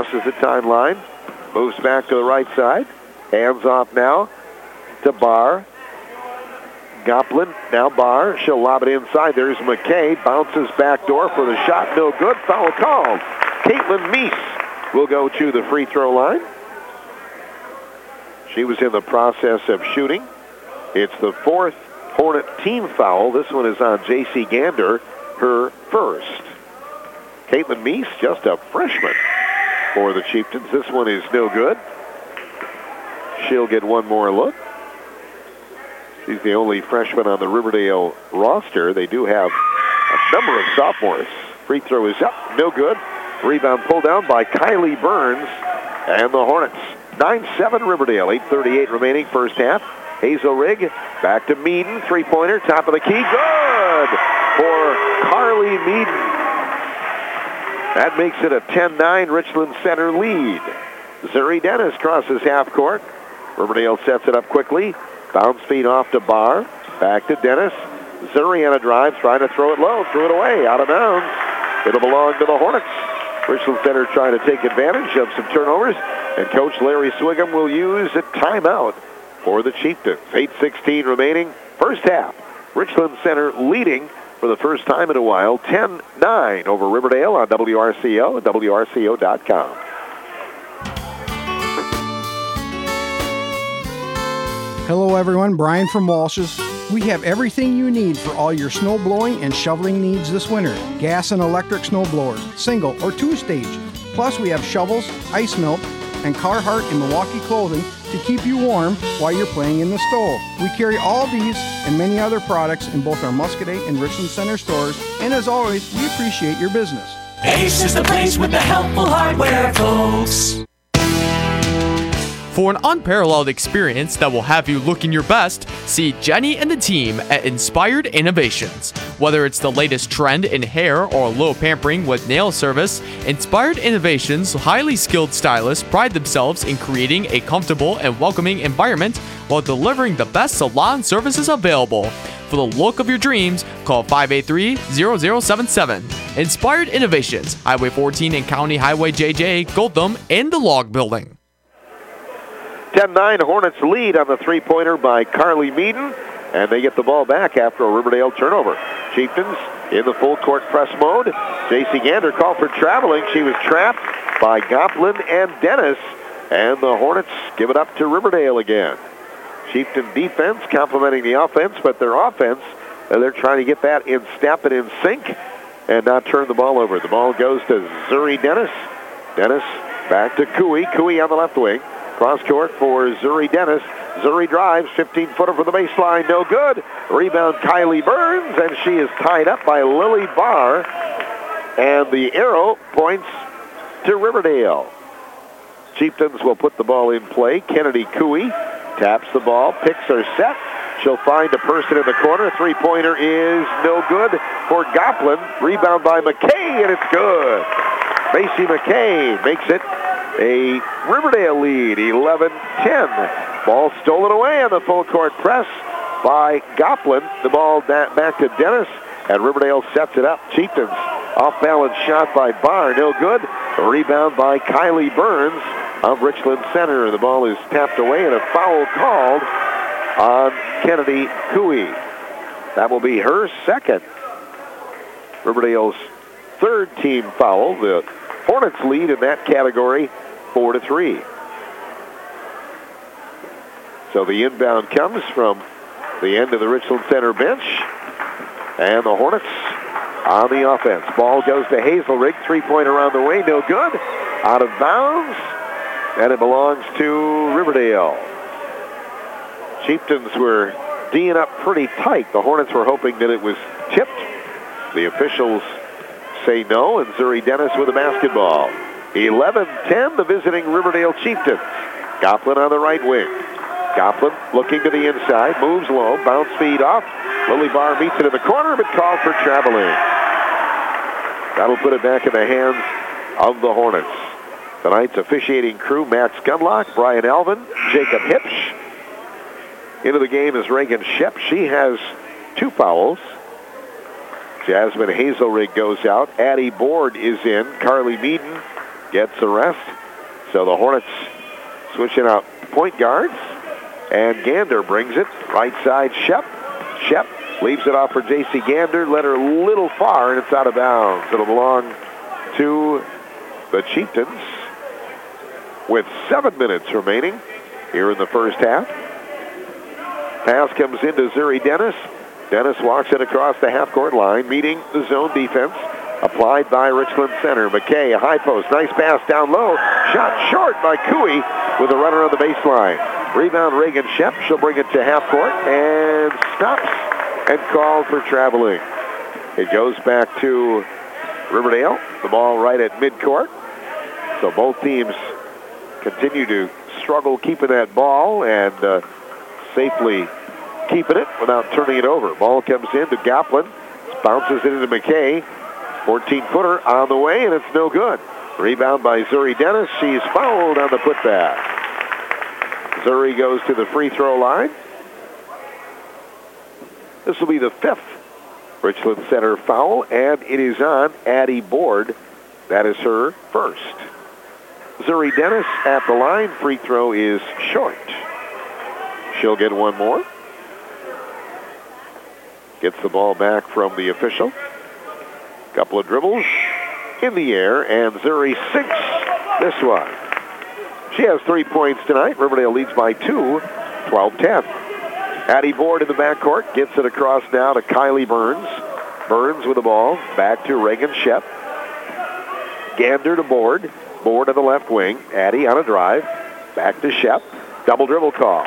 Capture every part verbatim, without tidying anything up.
crosses the timeline, moves back to the right side. Hands off now to Barr. Goplin, now Barr. She'll lob it inside. There's McKay. Bounces back door for the shot. No good. Foul called. Caitlin Meese will go to the free throw line. She was in the process of shooting. It's the fourth Hornet team foul. This one is on J C Gander, her first. Caitlin Meese, just a freshman for the Chieftains. This one is no good. She'll get one more look. She's the only freshman on the Riverdale roster. They do have a number of sophomores. Free throw is up, no good. Rebound pulled down by Kylie Burns and the Hornets. nine seven Riverdale, eight thirty-eight remaining first half. Hazelrig back to Meaden, three-pointer, top of the key, good for Carly Meaden. That makes it a ten nine Richland Center lead. Zuri Dennis crosses half court. Riverdale sets it up quickly. Bounce feed off to Barr. Back to Dennis. Zuri on a drive, trying to throw it low, threw it away, out of bounds. It'll belong to the Hornets. Richland Center trying to take advantage of some turnovers, and Coach Larry Swigum will use a timeout for the Chieftains. eight sixteen remaining, first half. Richland Center leading for the first time in a while, ten nine over Riverdale on W R C O and W R C O dot com. Hello everyone, Brian from Walsh's. We have everything you need for all your snow blowing and shoveling needs this winter. Gas and electric snow blowers, single or two-stage. Plus we have shovels, ice melt, and Carhartt and Milwaukee clothing to keep you warm while you're playing in the snow. We carry all these and many other products in both our Muscoda and Richland Center stores, and as always, we appreciate your business. Ace is the place with the helpful hardware, folks. For an unparalleled experience that will have you looking your best, see Jenny and the team at Inspired Innovations. Whether it's the latest trend in hair or a little pampering with nail service, Inspired Innovations' highly skilled stylists pride themselves in creating a comfortable and welcoming environment while delivering the best salon services available. For the look of your dreams, call five eight three, zero zero seven seven. Inspired Innovations, Highway fourteen and County Highway J J, Goldtham, in the Log Building. ten nine Hornets lead on the three-pointer by Carly Meaden, and they get the ball back after a Riverdale turnover. Chieftains in the full court press mode. J C Gander called for traveling. She was trapped by Goplin and Dennis, and the Hornets give it up to Riverdale again. Chieftain defense complementing the offense, but their offense, uh, they're trying to get that in step and in sync and not turn the ball over. The ball goes to Zuri Dennis. Dennis back to Cooey. Cooey on the left wing. Cross court for Zuri Dennis. Zuri drives, fifteen-footer from the baseline, no good. Rebound Kylie Burns, and she is tied up by Lily Barr. And the arrow points to Riverdale. Chieftains will put the ball in play. Kennedy Cooey taps the ball, picks her set. She'll find a person in the corner. Three-pointer is no good for Goplin. Rebound by McKay, and it's good. Macy McKay makes it a Riverdale lead, eleven ten. Ball stolen away on the full court press by Goplin. The ball back to Dennis, and Riverdale sets it up. Chieftains off-balance shot by Barr, no good. A rebound by Kylie Burns of Richland Center. The ball is tapped away, and a foul called on Kennedy Cooey. That will be her second. Riverdale's third team foul. The Hornets lead in that category, four to three. So the inbound comes from the end of the Richland Center bench, and the Hornets on the offense. Ball goes to Hazelrig, three-point around the way, no good. Out of bounds, and it belongs to Riverdale. Chieftains were D'ing up pretty tight. The Hornets were hoping that it was tipped. The officials say no, and Zuri Dennis with the basketball. eleven ten, the visiting Riverdale Chieftains. Goplin on the right wing. Goplin looking to the inside, moves low, bounce feed off. Lily Barr meets it in the corner, but called for traveling. That'll put it back in the hands of the Hornets. Tonight's officiating crew, Matt Scunlock, Brian Alvin, Jacob Hipsch. Into the game is Reagan Shep. She has two fouls. Jasmine Hazelrig goes out. Addie Board is in. Carly Meaden gets a rest. So the Hornets switching out point guards. And Gander brings it. Right side, Shep. Shep leaves it off for J C Gander. Led her a little far, and it's out of bounds. It'll belong to the Chieftains with seven minutes remaining here in the first half. Pass comes into Zuri Dennis. Dennis walks it across the half-court line, meeting the zone defense. Applied by Richland Center. McKay, a high post. Nice pass down low. Shot short by Cooey with a runner on the baseline. Rebound Reagan Shep. She'll bring it to half court and stops and called for traveling. It goes back to Riverdale. The ball right at midcourt. So both teams continue to struggle keeping that ball and uh, safely keeping it without turning it over. Ball comes in to Goplin. Bounces it into McKay. fourteen-footer on the way, and it's no good. Rebound by Zuri Dennis. She's fouled on the putback. Zuri goes to the free throw line. This will be the fifth Richland Center foul, and it is on Addie Board. That is her first. Zuri Dennis at the line. Free throw is short. She'll get one more. Gets the ball back from the official. Couple of dribbles in the air, and Zuri sinks this one. She has three points tonight. Riverdale leads by two, twelve ten. Addie Board in the backcourt. Gets it across now to Kylie Burns. Burns with the ball. Back to Reagan Shep. Gander to Board. Board on the left wing. Addie on a drive. Back to Shep. Double dribble call.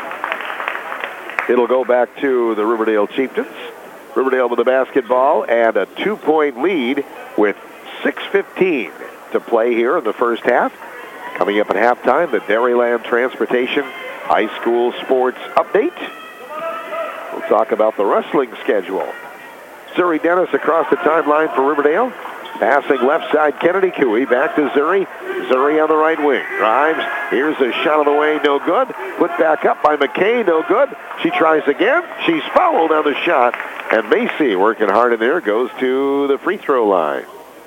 It'll go back to the Riverdale Chieftains. Riverdale with the basketball and a two-point lead with six fifteen to play here in the first half. Coming up at halftime, the Dairyland Transportation High School Sports Update. We'll talk about the wrestling schedule. Zuri Dennis across the timeline for Riverdale. Passing left side, Kennedy Cooey. Back to Zuri. Zuri on the right wing. Drives. Here's a shot on the way. No good. Put back up by McKay. No good. She tries again. She's fouled on the shot. And Macy, working hard in there, goes to the free throw line.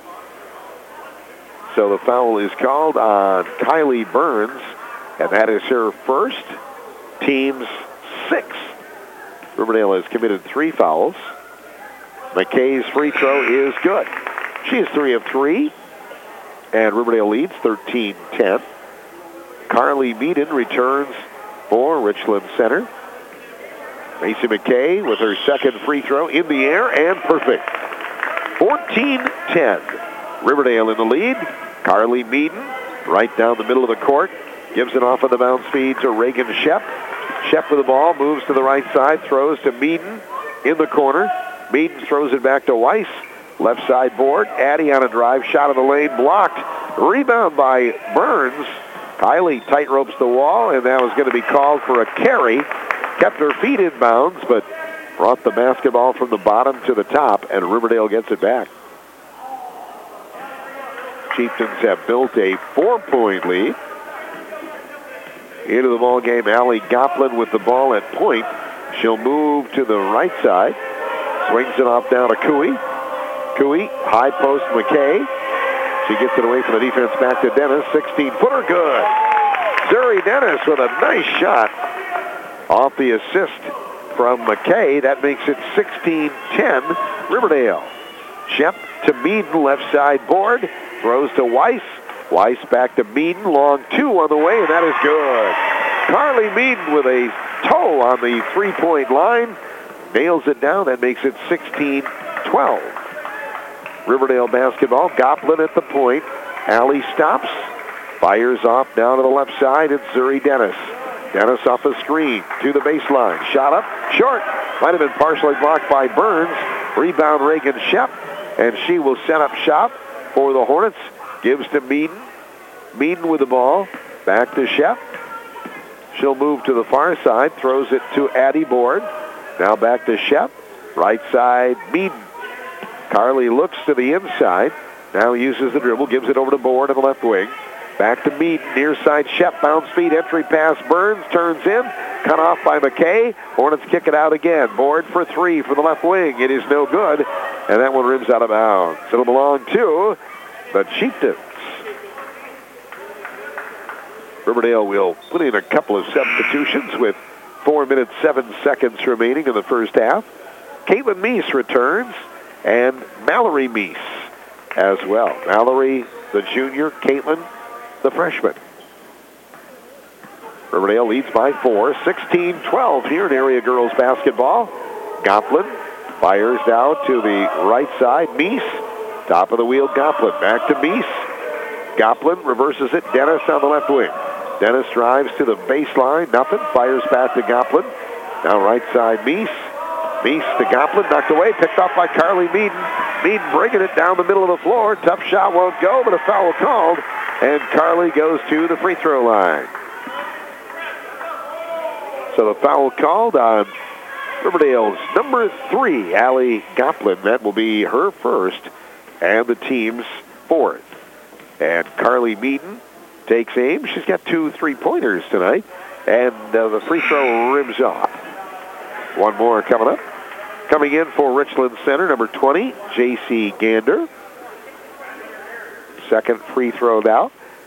So the foul is called on Kylie Burns. And that is her first. Team's sixth. Riverdale has committed three fouls. McKay's free throw is good. She is three of three, and Riverdale leads thirteen ten. Carly Meaden returns for Richland Center. Macy McKay with her second free throw in the air and perfect. fourteen ten. Riverdale in the lead. Carly Meaden right down the middle of the court. Gives it off on the bounce feed to Reagan Shep. Shep with the ball, moves to the right side, throws to Meaden in the corner. Meaden throws it back to Weiss. Left side board. Addie on a drive. Shot of the lane. Blocked. Rebound by Burns. Kylie tight ropes the wall, and that was going to be called for a carry. Kept her feet in bounds, but brought the basketball from the bottom to the top, and Riverdale gets it back. Chieftains have built a four-point lead. Into the ball game, Allie Goplin with the ball at point. She'll move to the right side. Swings it off down to Cooey. Cooey, high post McKay. She gets it away from the defense back to Dennis. sixteen-footer good. Zuri Dennis with a nice shot off the assist from McKay. That makes it sixteen ten Riverdale. Shep to Meaden, left side board. Throws to Weiss. Weiss back to Meaden. Long two on the way, and that is good. Carly Meaden with a toe on the three-point line. Nails it down. That makes it sixteen twelve. Riverdale basketball. Goplin at the point. Allie stops. Fires off down to the left side. It's Zuri Dennis. Dennis off the screen to the baseline. Shot up. Short. Might have been partially blocked by Burns. Rebound Reagan Shep. And she will set up shop for the Hornets. Gives to Meaden. Meaden with the ball. Back to Shep. She'll move to the far side. Throws it to Addie Board. Now back to Shep. Right side, Meaden. Carly looks to the inside. Now uses the dribble. Gives it over to Board on the left wing. Back to Meaden. Near side, Shep. Bounce feed. Entry pass. Burns turns in. Cut off by McKay. Hornets kick it out again. Board for three for the left wing. It is no good. And that one rims out of bounds. It'll belong to the Chieftains. Riverdale will put in a couple of substitutions with four minutes, seven seconds remaining in the first half. Caitlin Meese returns, and Mallory Meese as well. Mallory, the junior, Caitlin, the freshman. Riverdale leads by four, sixteen twelve here in area girls basketball. Goplin fires now to the right side. Meese, top of the wheel, Goplin. Back to Meese. Goplin reverses it. Dennis on the left wing. Dennis drives to the baseline. Nothing. Fires back to Goplin. Now right side, Meese. Meese to Goplin. Knocked away. Picked off by Carly Meaden. Meaden bringing it down the middle of the floor. Tough shot won't go, but a foul called. And Carly goes to the free throw line. So the foul called on Riverdale's number three, Allie Goplin. That will be her first and the team's fourth. And Carly Meaden takes aim. She's got two three-pointers tonight. And uh, the free throw rims off. One more coming up. Coming in for Richland Center, number twenty, J C Gander. Second free throw now.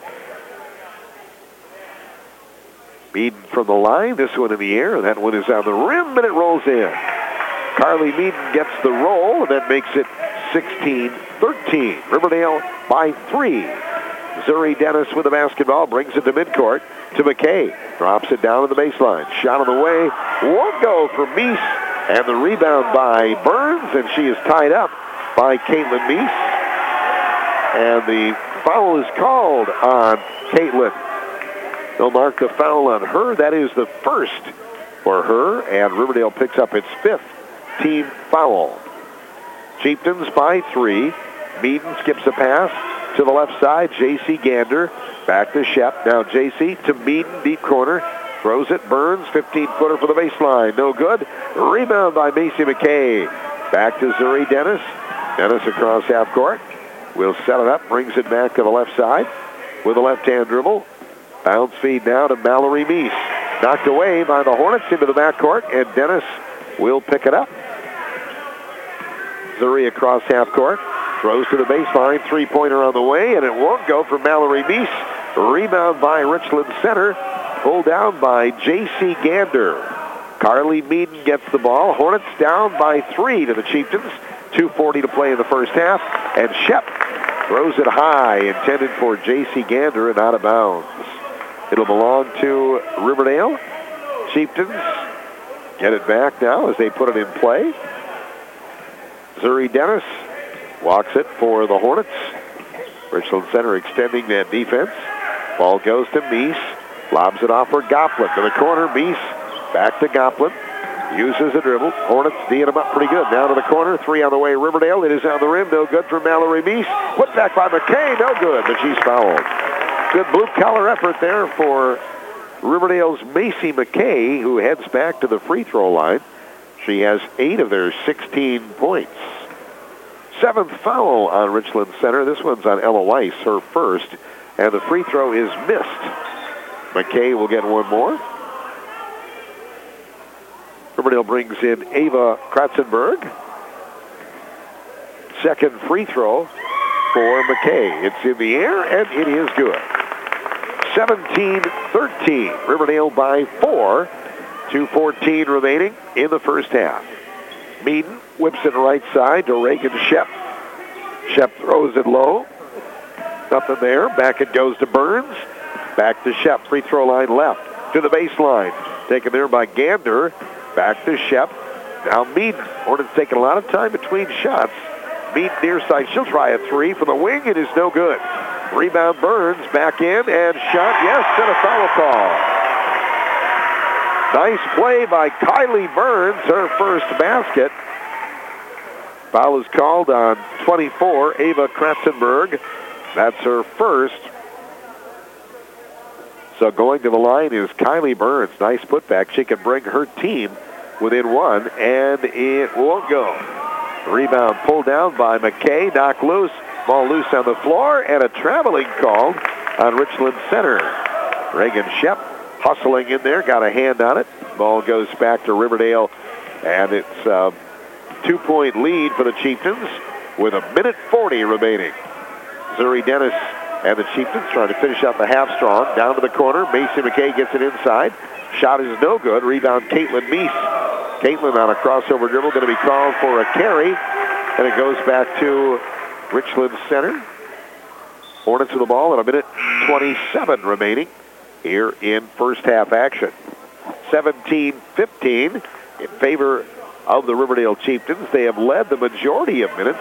Meaden from the line. This one in the air. That one is on the rim, and it rolls in. Carly Meaden gets the roll, and that makes it sixteen thirteen. Riverdale by three. Zuri Dennis with the basketball. Brings it to midcourt to McKay. Drops it down to the baseline. Shot on the way. Won't go for Meese. And the rebound by Burns, and she is tied up by Caitlin Meese. And the foul is called on Caitlin. They'll mark the foul on her. That is the first for her, and Riverdale picks up its fifth team foul. Chieftains by three. Meaden skips a pass to the left side. J C Gander back to Shep. Now J C to Meaden, deep corner. Throws it. Burns, fifteen-footer for the baseline. No good. Rebound by Macy McKay. Back to Zuri Dennis. Dennis across half court. Will set it up. Brings it back to the left side with a left-hand dribble. Bounce feed now to Mallory Meese. Knocked away by the Hornets into the backcourt, and Dennis will pick it up. Zuri across half court. Throws to the baseline. Three-pointer on the way, and it won't go for Mallory Meese. Rebound by Richland Center. Pulled down by J C Gander. Carly Meaden gets the ball. Hornets down by three to the Chieftains. two forty to play in the first half. And Shep throws it high, intended for J C Gander and out of bounds. It'll belong to Riverdale. Chieftains get it back now as they put it in play. Zuri Dennis walks it for the Hornets. Richland Center extending that defense. Ball goes to Meese. Lobs it off for Goplin. To the corner, Meese. Back to Goplin. Uses a dribble. Hornets D'ing him up pretty good. Now to the corner. Three on the way, Riverdale. It is on the rim. No good for Mallory Meese. Put back by McKay. No good, but she's fouled. Good blue-collar effort there for Riverdale's Macy McKay, who heads back to the free throw line. She has eight of their sixteen points. Seventh foul on Richland Center. This one's on Ella Weiss, her first. And the free throw is missed. McKay will get one more. Riverdale brings in Ava Kratzenberg. Second free throw for McKay. It's in the air, and it is good. seventeen thirteen. Riverdale by four. two fourteen remaining in the first half. Meaden whips it right side to Reagan Shep. Shep throws it low. Nothing there. Back it goes to Burns. Back to Shep. Free throw line left to the baseline. Taken there by Gander. Back to Shep. Now Meaden. Hornets taking a lot of time between shots. Meaden near side. She'll try a three from the wing. It is no good. Rebound Burns. Back in and shot. Yes, and a foul call. Nice play by Kylie Burns. Her first basket. Foul is called on twenty-four, Ava Kratzenberg. That's her first. So going to the line is Kylie Burns. Nice putback. She can bring her team within one, and it won't go. Rebound pulled down by McKay. Knocked loose. Ball loose on the floor, and a traveling called on Richland Center. Reagan Shep hustling in there. Got a hand on it. Ball goes back to Riverdale, and it's a two-point lead for the Chieftains with a minute forty remaining. Zuri Dennis And the Chieftains trying to finish out the half strong. Down to the corner. Macy McKay gets it inside. Shot is no good. Rebound, Caitlin Meese. Caitlin on a crossover dribble. Going to be called for a carry. And it goes back to Richland Center. Hornets with the ball at a minute twenty-seven remaining here in first half action. seventeen fifteen in favor of the Riverdale Chieftains. They have led the majority of minutes.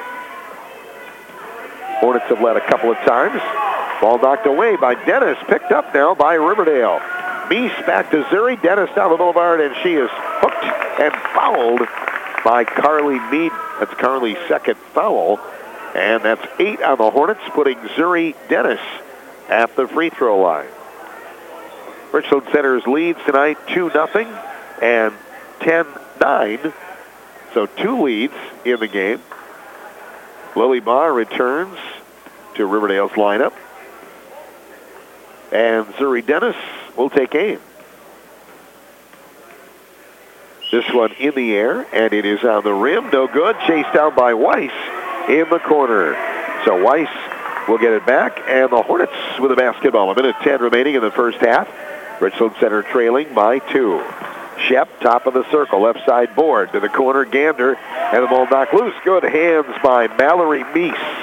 Hornets have led a couple of times. Ball knocked away by Dennis. Picked up now by Riverdale. Meese back to Zuri. Dennis down the boulevard, and she is hooked and fouled by Carly Mead. That's Carly's second foul. And that's eight on the Hornets, putting Zuri Dennis at the free throw line. Richland Center's leads tonight two nothing and ten nine. So two leads in the game. Lily Barr returns to Riverdale's lineup. And Zuri Dennis will take aim. This one in the air, and it is on the rim. No good. Chased down by Weiss in the corner. So Weiss will get it back, and the Hornets with the basketball. A minute ten remaining in the first half. Richland Center trailing by two. Shep, top of the circle, left side board to the corner. Gander, and the ball knocked loose. Good hands by Mallory Meese.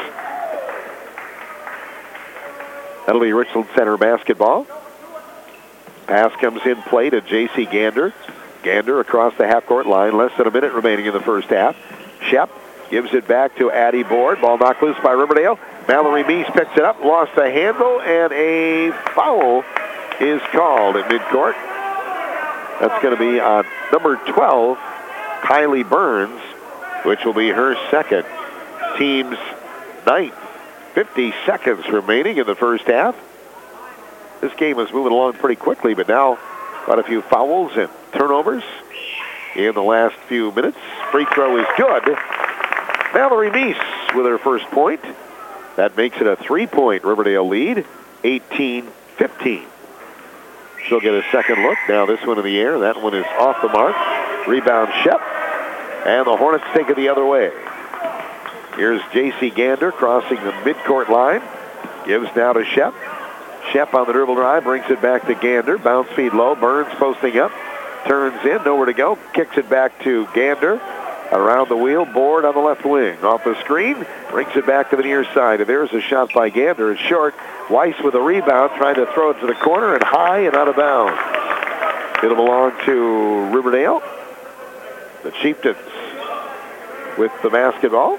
That'll be Richland Center basketball. Pass comes in play to J C Gander. Gander across the half-court line. Less than a minute remaining in the first half. Shep gives it back to Addie Board. Ball knocked loose by Riverdale. Mallory Meese picks it up, lost the handle, and a foul is called at midcourt. That's going to be on number twelve, Kylie Burns, which will be her second. Team's ninth. fifty seconds remaining in the first half. This game is moving along pretty quickly, but now quite a few fouls and turnovers in the last few minutes. Free throw is good. Mallory Meese with her first point. That makes it a three-point Riverdale lead, eighteen fifteen. She'll get a second look. Now this one in the air. That one is off the mark. Rebound Shep. And the Hornets take it the other way. Here's J C Gander crossing the midcourt line. Gives now to Shep. Shep on the dribble drive. Brings it back to Gander. Bounce feed low. Burns posting up. Turns in. Nowhere to go. Kicks it back to Gander. Around the wheel. Board on the left wing. Off the screen. Brings it back to the near side. And there's a shot by Gander. It's short. Weiss with a rebound. Trying to throw it to the corner. And high and out of bounds. It'll belong to Riverdale. The Chieftains with the basketball.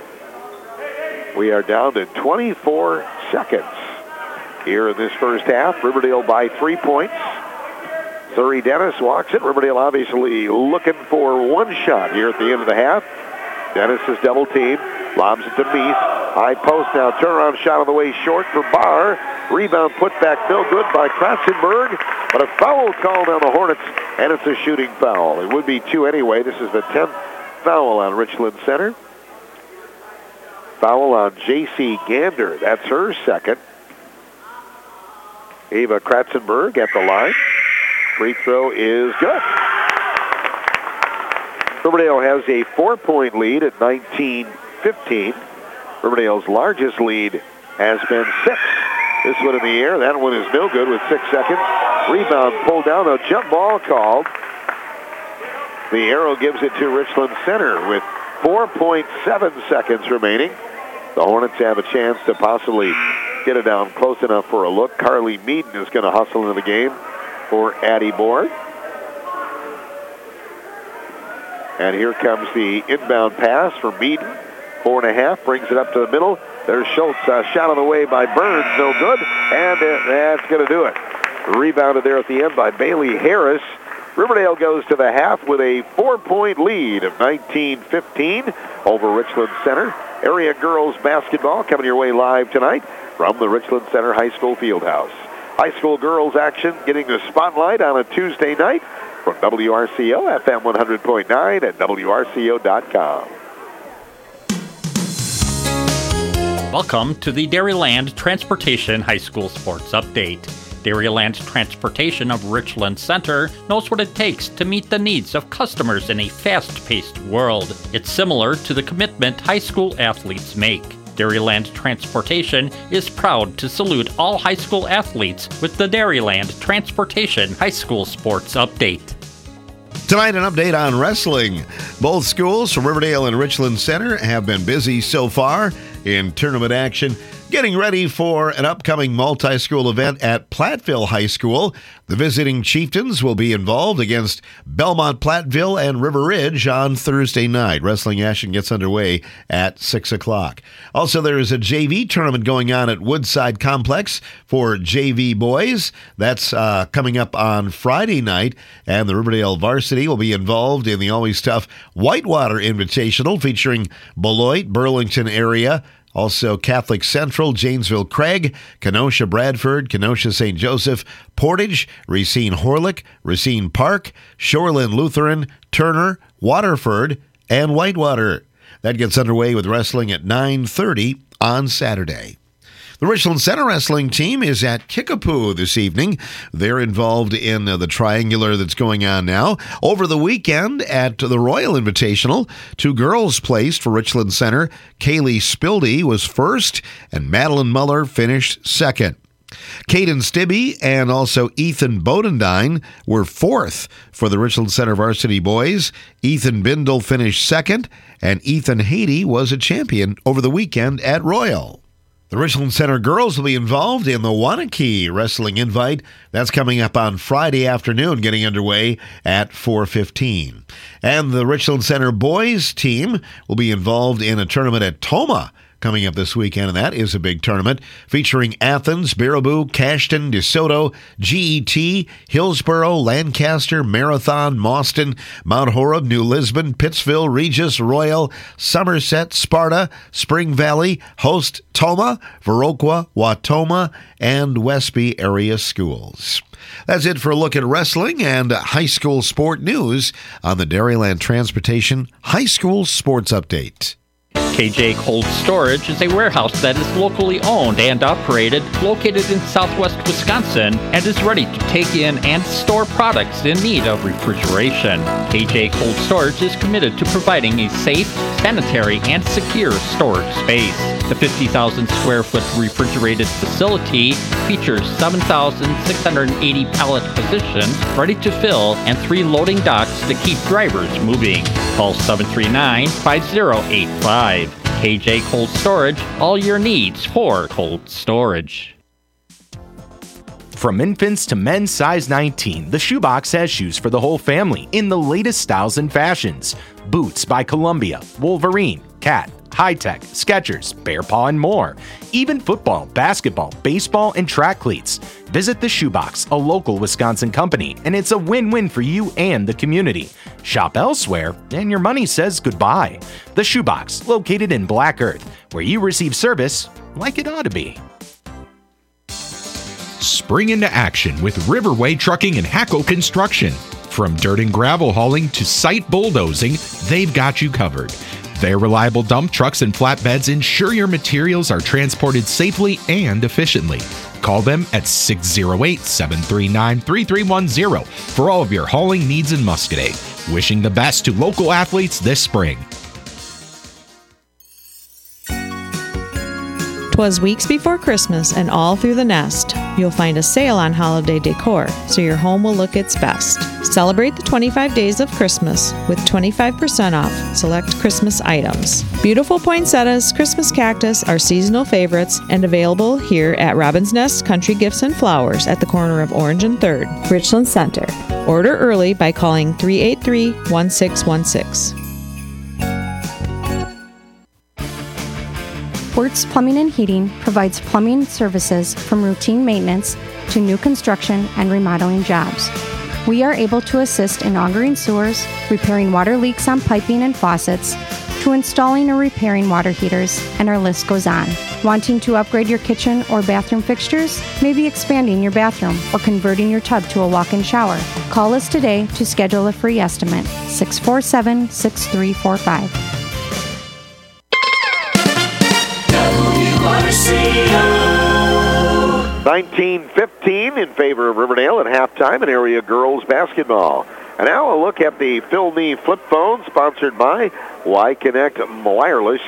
We are down to twenty-four seconds here in this first half. Riverdale by three points. Zuri Dennis walks it. Riverdale obviously looking for one shot here at the end of the half. Dennis is double teamed. Lobs it to Meese. High post now. Turnaround shot on the way short for Barr. Rebound put back no good by Kratzenberg. But a foul called on the Hornets, and it's a shooting foul. It would be two anyway. This is the tenth foul on Richland Center. Foul on J C Gander. That's her second. Ava Kratzenberg at the line. Free throw is good. Riverdale has a four-point lead at nineteen fifteen. Riverdale's largest lead has been six. This one in the air. That one is no good with six seconds. Rebound pulled down. A jump ball called. The arrow gives it to Richland Center with four point seven seconds remaining. The Hornets have a chance to possibly get it down close enough for a look. Carly Meaden is going to hustle into the game for Addie Board. And here comes the inbound pass for Meaden. Four and a half, brings it up to the middle. There's Schultz, uh, shot on the way by Burns, no good. And uh, that's going to do it. Rebounded there at the end by Bailey Harris. Riverdale goes to the half with a four-point lead of nineteen fifteen over Richland Center. Area girls basketball coming your way live tonight from the Richland Center High School Fieldhouse. High school girls action getting the spotlight on a Tuesday night from W R C O F M one hundred point nine and W R C O dot com. Welcome to the Dairyland Transportation High School Sports Update. Dairyland Transportation of Richland Center knows what it takes to meet the needs of customers in a fast-paced world. It's similar to the commitment high school athletes make. Dairyland Transportation is proud to salute all high school athletes with the Dairyland Transportation High School Sports Update. Tonight, an update on wrestling. Both schools from Riverdale and Richland Center have been busy so far in tournament action, getting ready for an upcoming multi-school event at Platteville High School. The visiting Chieftains will be involved against Belmont Platteville and River Ridge on Thursday night. Wrestling action gets underway at six o'clock. Also, there is a J V tournament going on at Woodside Complex for J V boys. That's uh, coming up on Friday night, and the Riverdale varsity will be involved in the always tough Whitewater Invitational featuring Beloit, Burlington area, also Catholic Central, Janesville Craig, Kenosha Bradford, Kenosha Saint Joseph, Portage, Racine Horlick, Racine Park, Shoreland Lutheran, Turner, Waterford, and Whitewater. That gets underway with wrestling at nine thirty on Saturday. The Richland Center wrestling team is at Kickapoo this evening. They're involved in uh, the triangular that's going on now. Over the weekend at the Royal Invitational, two girls placed for Richland Center. Kaylee Spildy was first, and Madeline Muller finished second. Caden Stibbe and also Ethan Bodendine were fourth for the Richland Center varsity boys. Ethan Bindle finished second, and Ethan Haiti was a champion over the weekend at Royal. The Richland Center girls will be involved in the Waunakee Wrestling Invite. That's coming up on Friday afternoon, getting underway at four fifteen. And the Richland Center boys team will be involved in a tournament at Tomah coming up this weekend, and that is a big tournament featuring Athens, Baraboo, Cashton, DeSoto, G E T, Hillsboro, Lancaster, Marathon, Mauston, Mount Horeb, New Lisbon, Pittsville, Regis, Royal, Somerset, Sparta, Spring Valley, host Tomah, Viroqua, Wautoma, and Westby area schools. That's it for a look at wrestling and high school sport news on the Dairyland Transportation High School Sports Update. K J Cold Storage is a warehouse that is locally owned and operated, located in southwest Wisconsin, and is ready to take in and store products in need of refrigeration. K J Cold Storage is committed to providing a safe, sanitary, and secure storage space. The fifty thousand square foot refrigerated facility features seven thousand six hundred eighty pallet positions ready to fill and three loading docks to keep drivers moving. Call seven three nine, five zero eight five. K J Cold Storage, all your needs for cold storage. From infants to men's size nineteen, the Shoebox has shoes for the whole family in the latest styles and fashions. Boots by Columbia, Wolverine, Cat, High Tech, Skechers, Bear Paw, and more. Even football, basketball, baseball, and track cleats. Visit the Shoebox, a local Wisconsin company, and it's a win-win for you and the community. Shop elsewhere, and your money says goodbye. The Shoebox, located in Black Earth, where you receive service like it ought to be. Spring into action with Riverway Trucking and Hackle Construction. From dirt and gravel hauling to site bulldozing, they've got you covered. Their reliable dump trucks and flatbeds ensure your materials are transported safely and efficiently. Call them at six oh eight, seven three nine, three three one zero for all of your hauling needs in Muscoda. Wishing the best to local athletes this spring. 'Twas weeks before Christmas, and all through the nest, you'll find a sale on holiday decor, so your home will look its best. Celebrate the twenty-five days of Christmas with twenty-five percent off select Christmas items. Beautiful poinsettias, Christmas cactus are seasonal favorites and available here at Robin's Nest Country Gifts and Flowers at the corner of Orange and third, Richland Center. Order early by calling three eight three, one six one six. Wertz Plumbing and Heating provides plumbing services from routine maintenance to new construction and remodeling jobs. We are able to assist in augering sewers, repairing water leaks on piping and faucets, to installing or repairing water heaters, and our list goes on. Wanting to upgrade your kitchen or bathroom fixtures? Maybe expanding your bathroom or converting your tub to a walk-in shower? Call us today to schedule a free estimate, six four seven, six three four five. nineteen fifteen in favor of Riverdale at halftime in area girls basketball. And now a look at the Phil Nee flip phone, sponsored by Y Connect Wireless.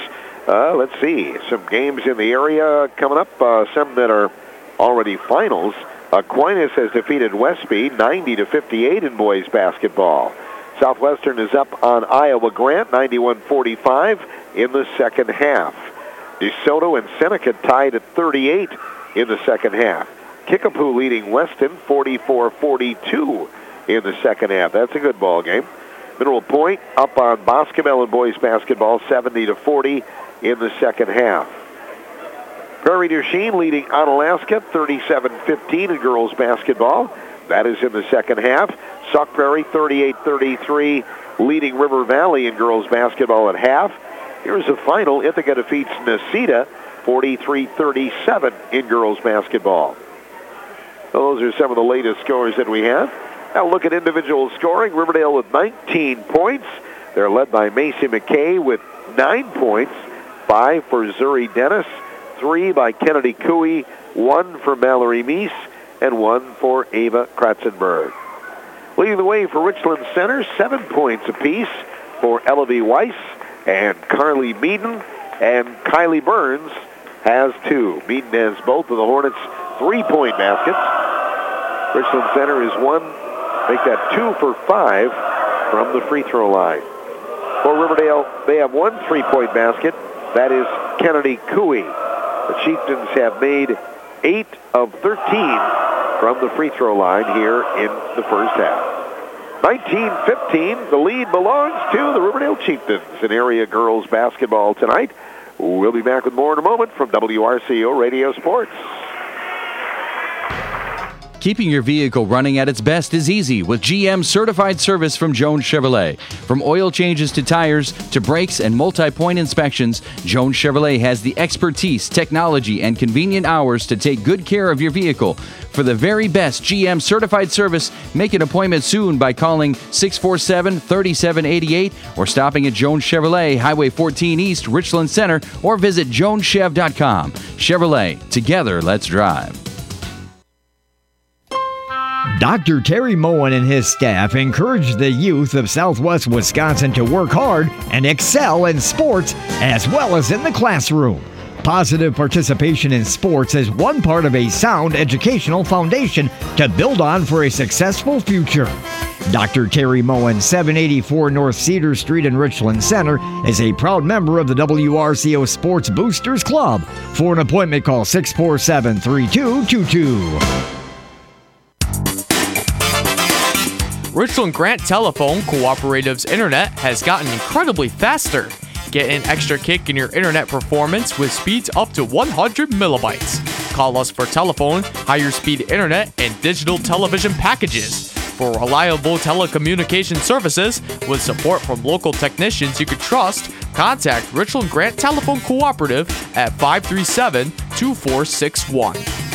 Uh, let's see. Some games in the area coming up. Uh, some that are already finals. Aquinas has defeated Westby ninety to fifty-eight in boys basketball. Southwestern is up on Iowa Grant ninety-one forty-five in the second half. DeSoto and Seneca tied at thirty-eight in the second half. Kickapoo leading Weston forty-four forty-two in the second half. That's a good ball game. Mineral Point up on Boscomel in boys basketball seventy to forty in the second half. Prairie du Chien leading Onalaska thirty-seven fifteen in girls basketball. That is in the second half. Sauk Prairie thirty-eight thirty-three leading River Valley in girls basketball at half. Here's the final. Ithaca defeats Necedah forty-three thirty-seven in girls basketball. So those are some of the latest scores that we have. Now look at individual scoring. Riverdale with nineteen points. They're led by Macy McKay with nine points. Five for Zuri Dennis. Three by Kennedy Cooey. One for Mallory Meese. And one for Ava Kratzenberg. Leading the way for Richland Center, seven points apiece for Ellavie Weiss and Carly Meaden. And Kylie Burns has two. Meaden has both of the Hornets' three-point baskets. Richland Center is one, make that two for five from the free throw line. For Riverdale, they have one three-point basket. That is Kennedy Cooey. The Chieftains have made eight of thirteen from the free throw line here in the first half. nineteen fifteen, the lead belongs to the Riverdale Chieftains in area girls basketball tonight. We'll be back with more in a moment from W R C O Radio Sports. Keeping your vehicle running at its best is easy with G M certified service from Jones Chevrolet. From oil changes to tires to brakes and multi-point inspections, Jones Chevrolet has the expertise, technology, and convenient hours to take good care of your vehicle. For the very best G M certified service, make an appointment soon by calling six four seven, three seven eight eight or stopping at Jones Chevrolet, Highway fourteen East, Richland Center, or visit jones chev dot com. Chevrolet, together, let's drive. Doctor Terry Moen and his staff encourage the youth of Southwest Wisconsin to work hard and excel in sports as well as in the classroom. Positive participation in sports is one part of a sound educational foundation to build on for a successful future. Doctor Terry Moen, seven eighty-four North Cedar Street in Richland Center, is a proud member of the W R C O Sports Boosters Club. For an appointment, call six four seven, three two two two. Richland Grant Telephone Cooperative's internet has gotten incredibly faster. Get an extra kick in your internet performance with speeds up to one hundred millibytes. Call us for telephone, higher speed internet, and digital television packages. For reliable telecommunication services with support from local technicians you can trust, contact Richland Grant Telephone Cooperative at five three seven, two four six one.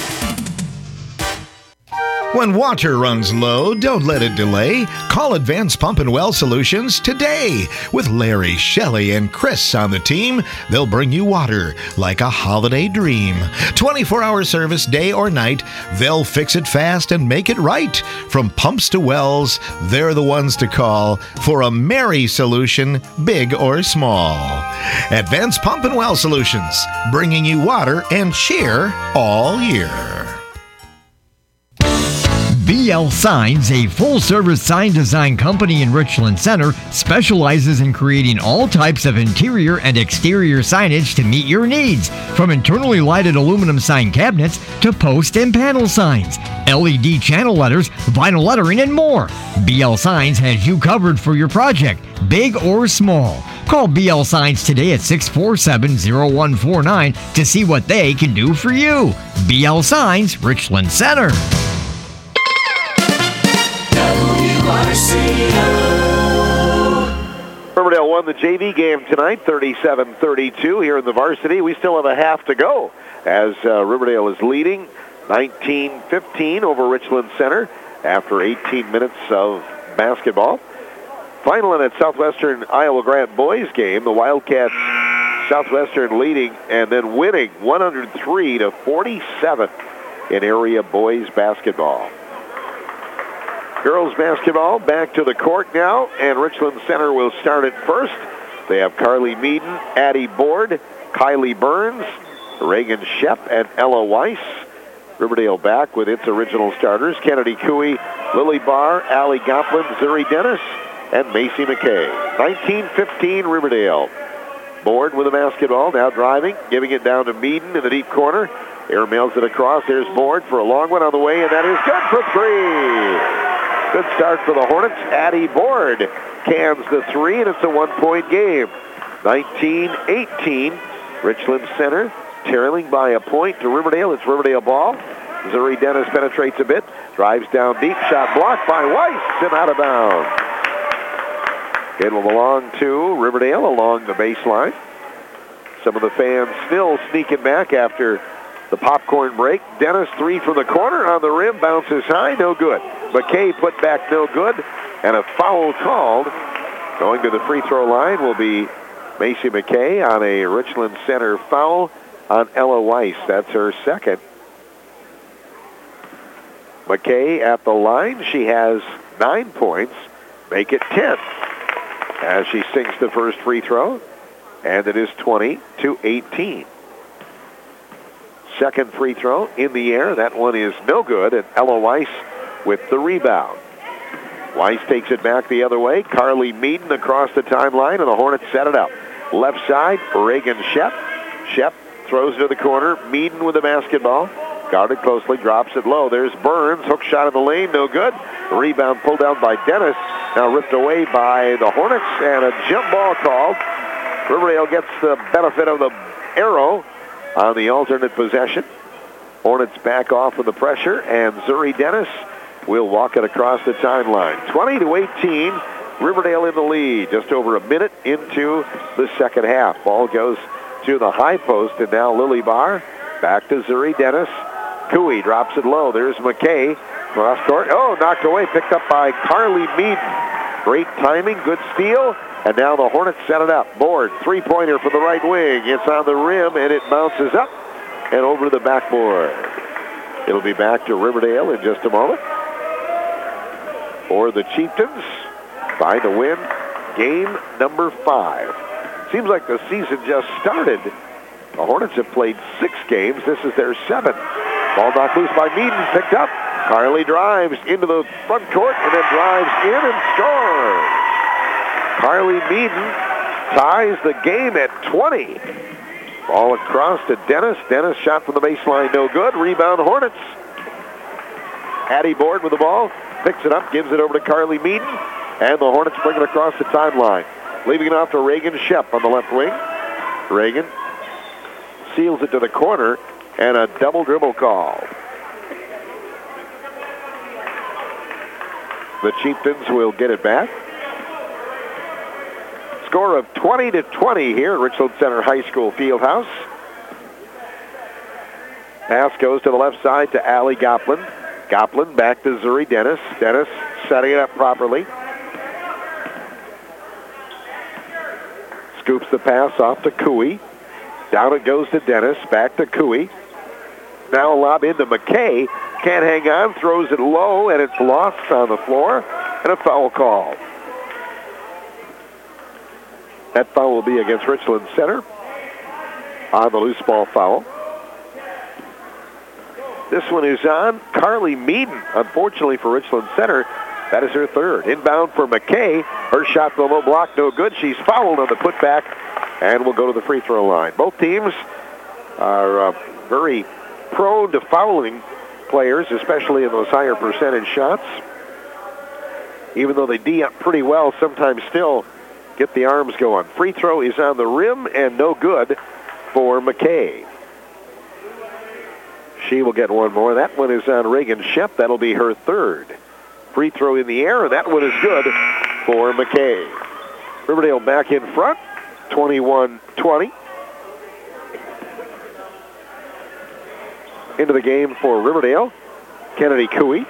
When water runs low, don't let it delay. Call Advanced Pump and Well Solutions today. With Larry, Shelley, and Chris on the team, they'll bring you water like a holiday dream. twenty-four hour service, day or night. They'll fix it fast and make it right. From pumps to wells, they're the ones to call for a merry solution, big or small. Advanced Pump and Well Solutions, bringing you water and cheer all year. B L Signs, a full-service sign design company in Richland Center, specializes in creating all types of interior and exterior signage to meet your needs, from internally lighted aluminum sign cabinets to post and panel signs, L E D channel letters, vinyl lettering, and more. B L Signs has you covered for your project, big or small. Call B L Signs today at six four seven, zero one four nine to see what they can do for you. B L Signs, Richland Center. Riverdale won the J V game tonight, thirty-seven thirty-two here in the varsity. We still have a half to go as uh, Riverdale is leading nineteen fifteen over Richland Center after eighteen minutes of basketball. Final in that Southwestern Iowa Grant boys game, the Wildcats Southwestern leading and then winning one hundred three to forty-seven in area boys basketball. Girls basketball back to the court now, and Richland Center will start it first. They have Carly Meaden, Addie Board, Kylie Burns, Reagan Shep, and Ella Weiss. Riverdale back with its original starters, Kennedy Cooey, Lily Barr, Allie Goplin, Zuri Dennis, and Macy McKay. nineteen fifteen Riverdale. Board with a basketball, now driving, giving it down to Meaden in the deep corner. Air mails it across. There's Board for a long one on the way, and that is good for three. Good start for the Hornets. Addie Board cans the three, and it's a one-point game. nineteen eighteen, Richland Center trailing by a point to Riverdale. It's Riverdale ball. Zuri Dennis penetrates a bit, drives down deep, shot blocked by Weiss and out of bounds. It'll belong to Riverdale along the baseline. Some of the fans still sneaking back after the popcorn break. Dennis, three from the corner on the rim, bounces high, no good. McKay put back, no good, and a foul called. Going to the free throw line will be Macy McKay on a Richland Center foul on Ella Weiss. That's her second. McKay at the line. She has nine points. Make it ten as she sinks the first free throw. And it is twenty to eighteen. Second free throw in the air. That one is no good. And Ella Weiss with the rebound. Weiss takes it back the other way. Carly Meaden across the timeline, and the Hornets set it up. Left side, Reagan Shep. Shep throws to the corner. Meaden with the basketball. Guarded closely, drops it low. There's Burns. Hook shot in the lane, no good. Rebound pulled down by Dennis. Now ripped away by the Hornets, and a jump ball called. Riverdale gets the benefit of the arrow on the alternate possession. Hornets back off with the pressure, and Zuri Dennis will walk it across the timeline. twenty to eighteen, Riverdale in the lead. Just over a minute into the second half. Ball goes to the high post, and now Lily Barr back to Zuri Dennis. Cooey drops it low. There's McKay. Cross court. Oh, knocked away. Picked up by Carly Meaden. Great timing. Good steal. And now the Hornets set it up. Board. Three-pointer for the right wing. It's on the rim, and it bounces up and over the backboard. It'll be back to Riverdale in just a moment. For the Chieftains, by the win, game number five. Seems like the season just started. The Hornets have played six games. This is their seventh. Ball knocked loose by Meaden, picked up. Carly drives into the front court and then drives in and scores. Carly Meaden ties the game at twenty. Ball across to Dennis. Dennis shot from the baseline, no good. Rebound Hornets. Addie Board with the ball. Picks it up, gives it over to Carly Meaden. And the Hornets bring it across the timeline. Leaving it off to Reagan Shep on the left wing. Reagan seals it to the corner, and a double dribble call. The Chieftains will get it back. Score of twenty to twenty here at Richland Center High School Fieldhouse. Pass goes to the left side to Allie Goplin. Goplin back to Zuri Dennis. Dennis setting it up properly. Scoops the pass off to Cooey. Down it goes to Dennis. Back to Cooey. Now a lob into McKay. Can't hang on. Throws it low, and it's lost on the floor. And a foul call. That foul will be against Richland Center on the loose ball foul. This one is on Carly Meaden. Unfortunately for Richland Center, that is her third. Inbound for McKay. Her shot from the low block, no good. She's fouled on the putback and will go to the free throw line. Both teams are uh, very prone to fouling players, especially in those higher percentage shots. Even though they D up pretty well, sometimes still get the arms going. Free throw is on the rim and no good for McKay. She will get one more. That one is on Reagan Shep. That'll be her third. Free throw in the air, and that one is good for McKay. Riverdale back in front, twenty-one twenty. Into the game for Riverdale, Kennedy Cooey.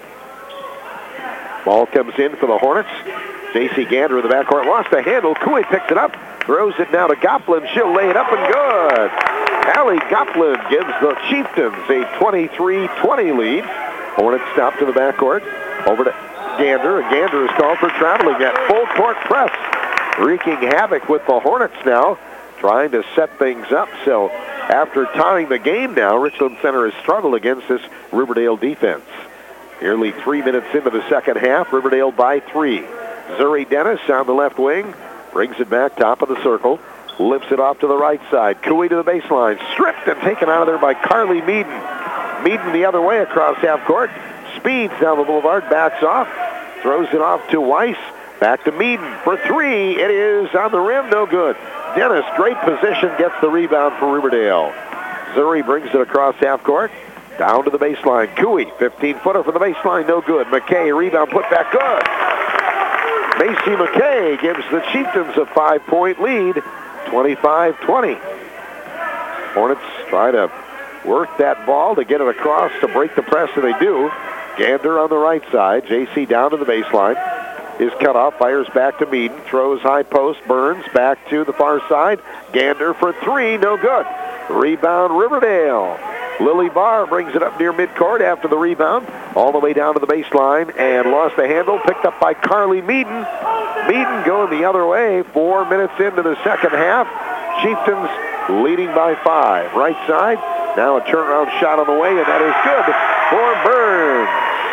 Ball comes in for the Hornets. J C Gander in the backcourt lost the handle. Cooey picks it up, throws it now to Goplin. She'll lay it up and good. Allie Goplin gives the Chieftains a twenty-three twenty lead. Hornets stop to the backcourt. Over to Gander. Gander is called for traveling at full court press. Wreaking havoc with the Hornets now. trying to set things up. So after tying the game now, Richland Center has struggled against this Riverdale defense. Nearly three minutes into the second half, Riverdale by three. Zuri Dennis on the left wing, brings it back top of the circle, lifts it off to the right side. Cooey to the baseline, stripped and taken out of there by Carly Meaden. Meaden the other way across half court, speeds down the boulevard, backs off, throws it off to Weiss. Back to Meaden for three. It is on the rim, no good. Dennis, great position, gets the rebound for Riverdale. Zuri brings it across half court, down to the baseline. Cooey, fifteen-footer for the baseline, no good. McKay, rebound, put back, good. Macy McKay gives the Chieftains a five-point lead, twenty-five twenty. Hornets try to work that ball to get it across to break the press, and they do. Gander on the right side. J C down to the baseline. Is cut off, fires back to Meaden, throws high post, Burns back to the far side. Gander for three, no good. Rebound Riverdale. Lily Barr brings it up near midcourt after the rebound, all the way down to the baseline, and lost the handle, picked up by Carly Meaden. Meaden going the other way, four minutes into the second half. Chieftains leading by five. Right side, now a turnaround shot on the way, and that is good for Burns.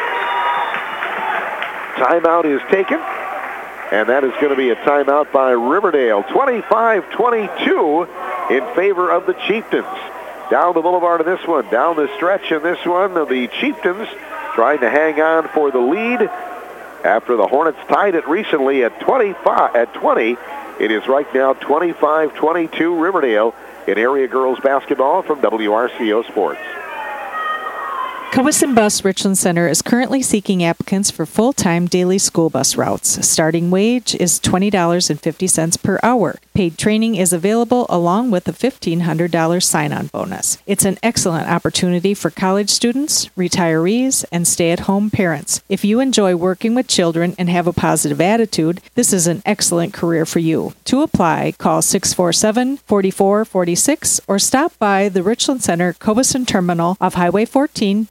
Timeout is taken, and that is going to be a timeout by Riverdale. twenty-five twenty-two in favor of the Chieftains. Down the boulevard in this one, down the stretch in this one, the Chieftains trying to hang on for the lead. After the Hornets tied it recently at twenty-five at twenty, it is right now twenty-five twenty-two Riverdale in area girls basketball from W R C O Sports. Coviston Bus Richland Center is currently seeking applicants for full-time daily school bus routes. Starting wage is twenty dollars and fifty cents per hour. Paid training is available along with a fifteen hundred dollars sign-on bonus. It's an excellent opportunity for college students, retirees, and stay-at-home parents. If you enjoy working with children and have a positive attitude, this is an excellent career for you. To apply, call six four seven, four four four six or stop by the Richland Center Coviston Terminal off Highway fourteen.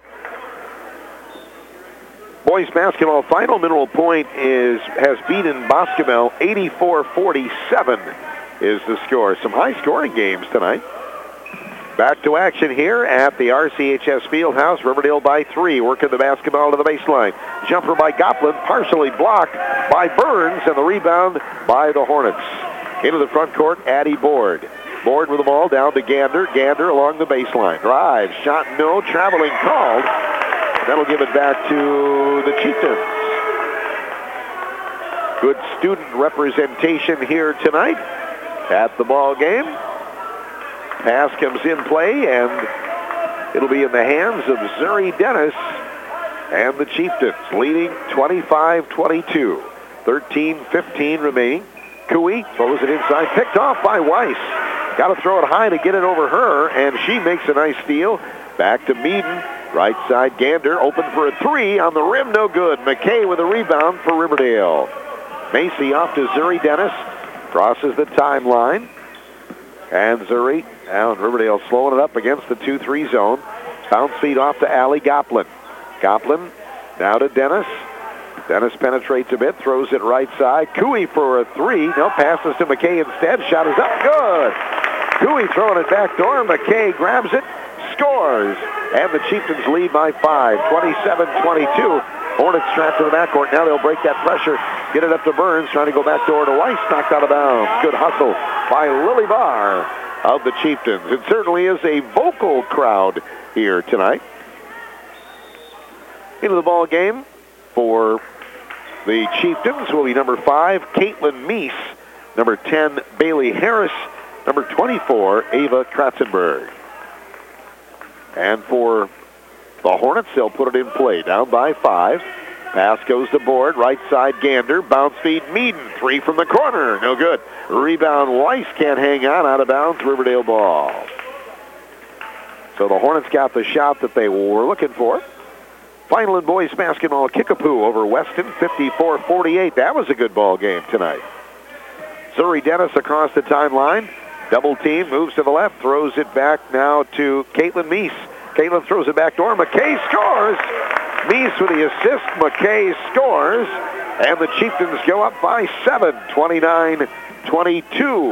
Boys basketball final. Mineral Point is has beaten Boscomel eighty-four forty-seven is the score. Some high-scoring games tonight. Back to action here at the R C H S Fieldhouse. Riverdale by three, working the basketball to the baseline. Jumper by Goplin, partially blocked by Burns, and the rebound by the Hornets. Into the front court, Addie Board. Board with the ball down to Gander. Gander along the baseline. Drive, shot no, traveling called. That'll give it back to the Chieftains. Good student representation here tonight at the ball game. Pass comes in play, and it'll be in the hands of Zuri Dennis and the Chieftains, leading twenty-five twenty-two. thirteen fifteen remaining. Cooey throws it inside, picked off by Weiss. Got to throw it high to get it over her, and she makes a nice steal. Back to Meaden. Right side, Gander open for a three on the rim, no good. McKay with a rebound for Riverdale. Macy off to Zuri Dennis, crosses the timeline. And Zuri, now Riverdale slowing it up against the two three zone. Bounce feed off to Allie Goplin. Goplin now to Dennis. Dennis penetrates a bit, throws it right side. Cooey for a three. No, passes to McKay instead. Shot is up, good. Cooey throwing it back door. McKay grabs it, scores. And the Chieftains lead by five, twenty-seven twenty-two. Hornets trapped to the backcourt. Now they'll break that pressure. Get it up to Burns, trying to go back door to Weiss. Knocked out of bounds. Good hustle by Lily Barr of the Chieftains. It certainly is a vocal crowd here tonight. Into the ball game for the Chieftains will be number five, Caitlin Meese. Number ten, Bailey Harris. Number twenty-four, Ava Kratzenberg. And for the Hornets, they'll put it in play. Down by five. Pass goes to Board. Right side, Gander. Bounce feed, Meaden. Three from the corner. No good. Rebound, Weiss can't hang on. Out of bounds, Riverdale ball. So the Hornets got the shot that they were looking for. Final in boys basketball, Kickapoo over Weston, fifty-four forty-eight. That was a good ball game tonight. Zuri Dennis across the timeline. Double team, moves to the left, throws it back now to Caitlin Meese. Caitlin throws it back door. McKay scores. Meese with the assist. McKay scores. And the Chieftains go up by seven, twenty-nine twenty-two.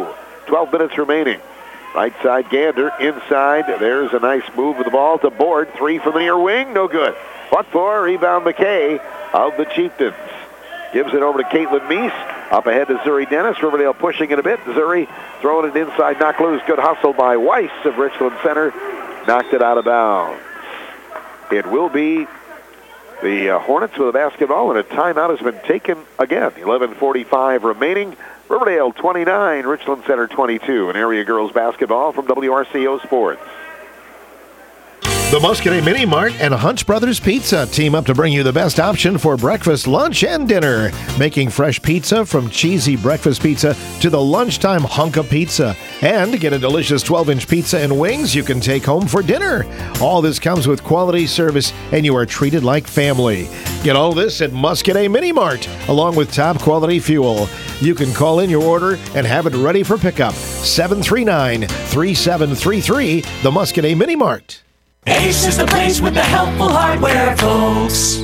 twelve minutes remaining. Right side, Gander. Inside, there's a nice move with the ball to Board. Three from the near wing, no good. But for rebound, McKay of the Chieftains. Gives it over to Caitlin Meese. Up ahead to Zuri Dennis. Riverdale pushing it a bit. Zuri throwing it inside, knocked loose. Good hustle by Weiss of Richland Center. Knocked it out of bounds. It will be the uh, Hornets with a basketball, and a timeout has been taken again. eleven forty-five remaining. Riverdale twenty-nine, Richland Center twenty-two. An area girls basketball from W R C O Sports. The Muscadet Mini Mart and Hunt's Brothers Pizza team up to bring you the best option for breakfast, lunch, and dinner. Making fresh pizza from cheesy breakfast pizza to the lunchtime hunk of pizza. And get a delicious twelve-inch pizza and wings you can take home for dinner. All this comes with quality service, and you are treated like family. Get all this at Muscadet Mini Mart, along with top-quality fuel. You can call in your order and have it ready for pickup. seven three nine, three seven three three, the Muscadet Mini Mart. Ace is the place with the helpful hardware, folks.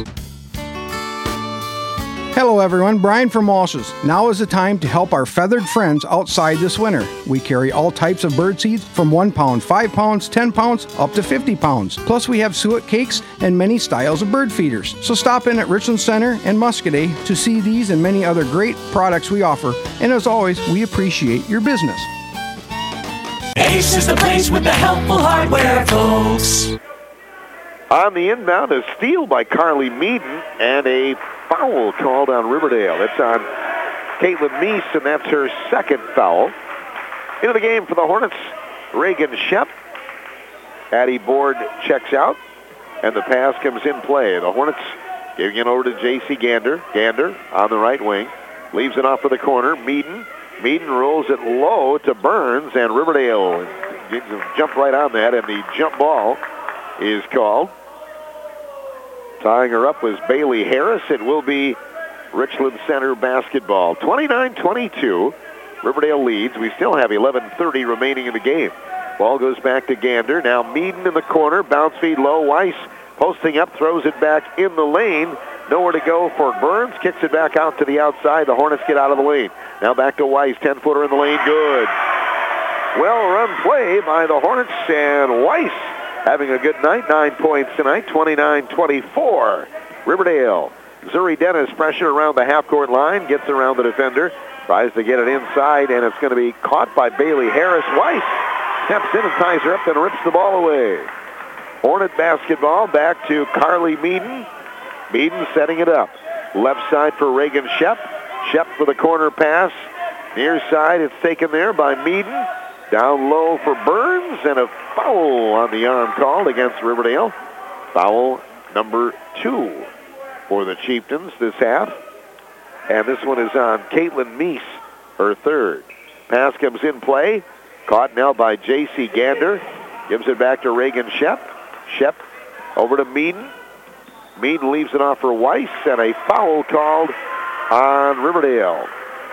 Hello everyone, Brian from Walsh's. Now is the time to help our feathered friends outside this winter. We carry all types of bird seeds from one pound, five pounds, ten pounds, up to fifty pounds. Plus we have suet cakes and many styles of bird feeders. So stop in at Richland Center and Muscadet to see these and many other great products we offer. And as always, we appreciate your business. Ace is the place with the helpful hardware, folks. On the inbound, a steal by Carly Meaden and a foul called on Riverdale. That's on Caitlin Meese, and that's her second foul. Into the game for the Hornets, Reagan Shep. Addie Board checks out, and the pass comes in play. The Hornets giving it over to J C Gander. Gander on the right wing. Leaves it off for the corner. Meaden. Meaden rolls it low to Burns, and Riverdale jumped right on that, and the jump ball is called. Tying her up was Bailey Harris. It will be Richland Center basketball. twenty-nine twenty-two. Riverdale leads. We still have eleven thirty remaining in the game. Ball goes back to Gander. Now Meaden in the corner. Bounce feed low. Weiss posting up, throws it back in the lane. Nowhere to go for Burns. Kicks it back out to the outside. The Hornets get out of the lane. Now back to Weiss. ten-footer in the lane. Good. Well-run play by the Hornets, and Weiss having a good night. Nine points tonight. twenty-nine twenty-four. Riverdale. Zuri Dennis pressure around the half-court line. Gets around the defender. Tries to get it inside, and it's going to be caught by Bailey Harris. Weiss steps in and ties her up and rips the ball away. Hornet basketball back to Carly Meaden. Meaden setting it up. Left side for Reagan Shep. Shep for the corner pass. Near side, it's taken there by Meaden. Down low for Burns, and a foul on the arm called against Riverdale. Foul number two for the Chieftains this half. And this one is on Caitlin Meese, her third. Pass comes in play. Caught now by J C Gander. Gives it back to Reagan Shep. Shep over to Meaden. Meaden leaves it off for Weiss, and a foul called on Riverdale.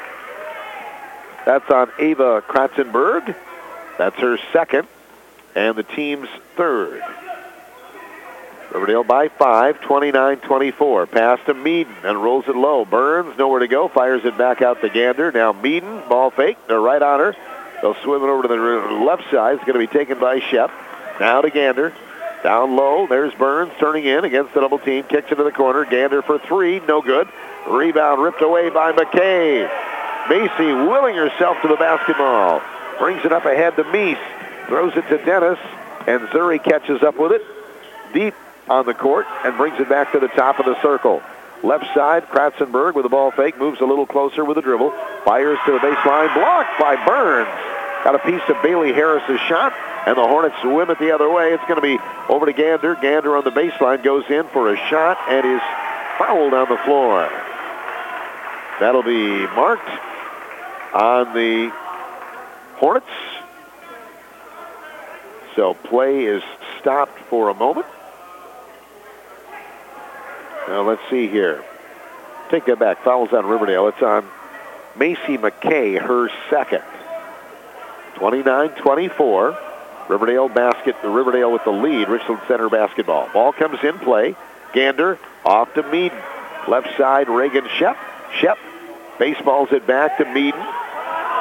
That's on Ava Kratzenberg. That's her second, and the team's third. Riverdale by five, twenty-nine twenty-four. Pass to Meaden and rolls it low. Burns, nowhere to go, fires it back out to Gander. Now Meaden, ball fake. They're right on her. They'll swim it over to the left side. It's going to be taken by Shep. Now to Gander. Down low, there's Burns turning in against the double team. Kicks into the corner. Gander for three, no good. Rebound ripped away by McKay. Macy willing herself to the basketball. Brings it up ahead to Meese. Throws it to Dennis, and Zuri catches up with it. Deep on the court and brings it back to the top of the circle. Left side, Kratzenberg with the ball fake. Moves a little closer with the dribble. Fires to the baseline. Blocked by Burns. Got a piece of Bailey Harris's shot, and the Hornets swim it the other way. It's going to be over to Gander. Gander on the baseline goes in for a shot and is fouled on the floor. That'll be marked on the Hornets. So play is stopped for a moment. Now let's see here. Take that back. Fouls on Riverdale. It's on Macy McKay, her second. twenty-nine twenty-four. Riverdale basket, the Riverdale with the lead. Richland Center basketball. Ball comes in play. Gander off to Meaden. Left side, Reagan Shep. Shep baseballs it back to Meaden.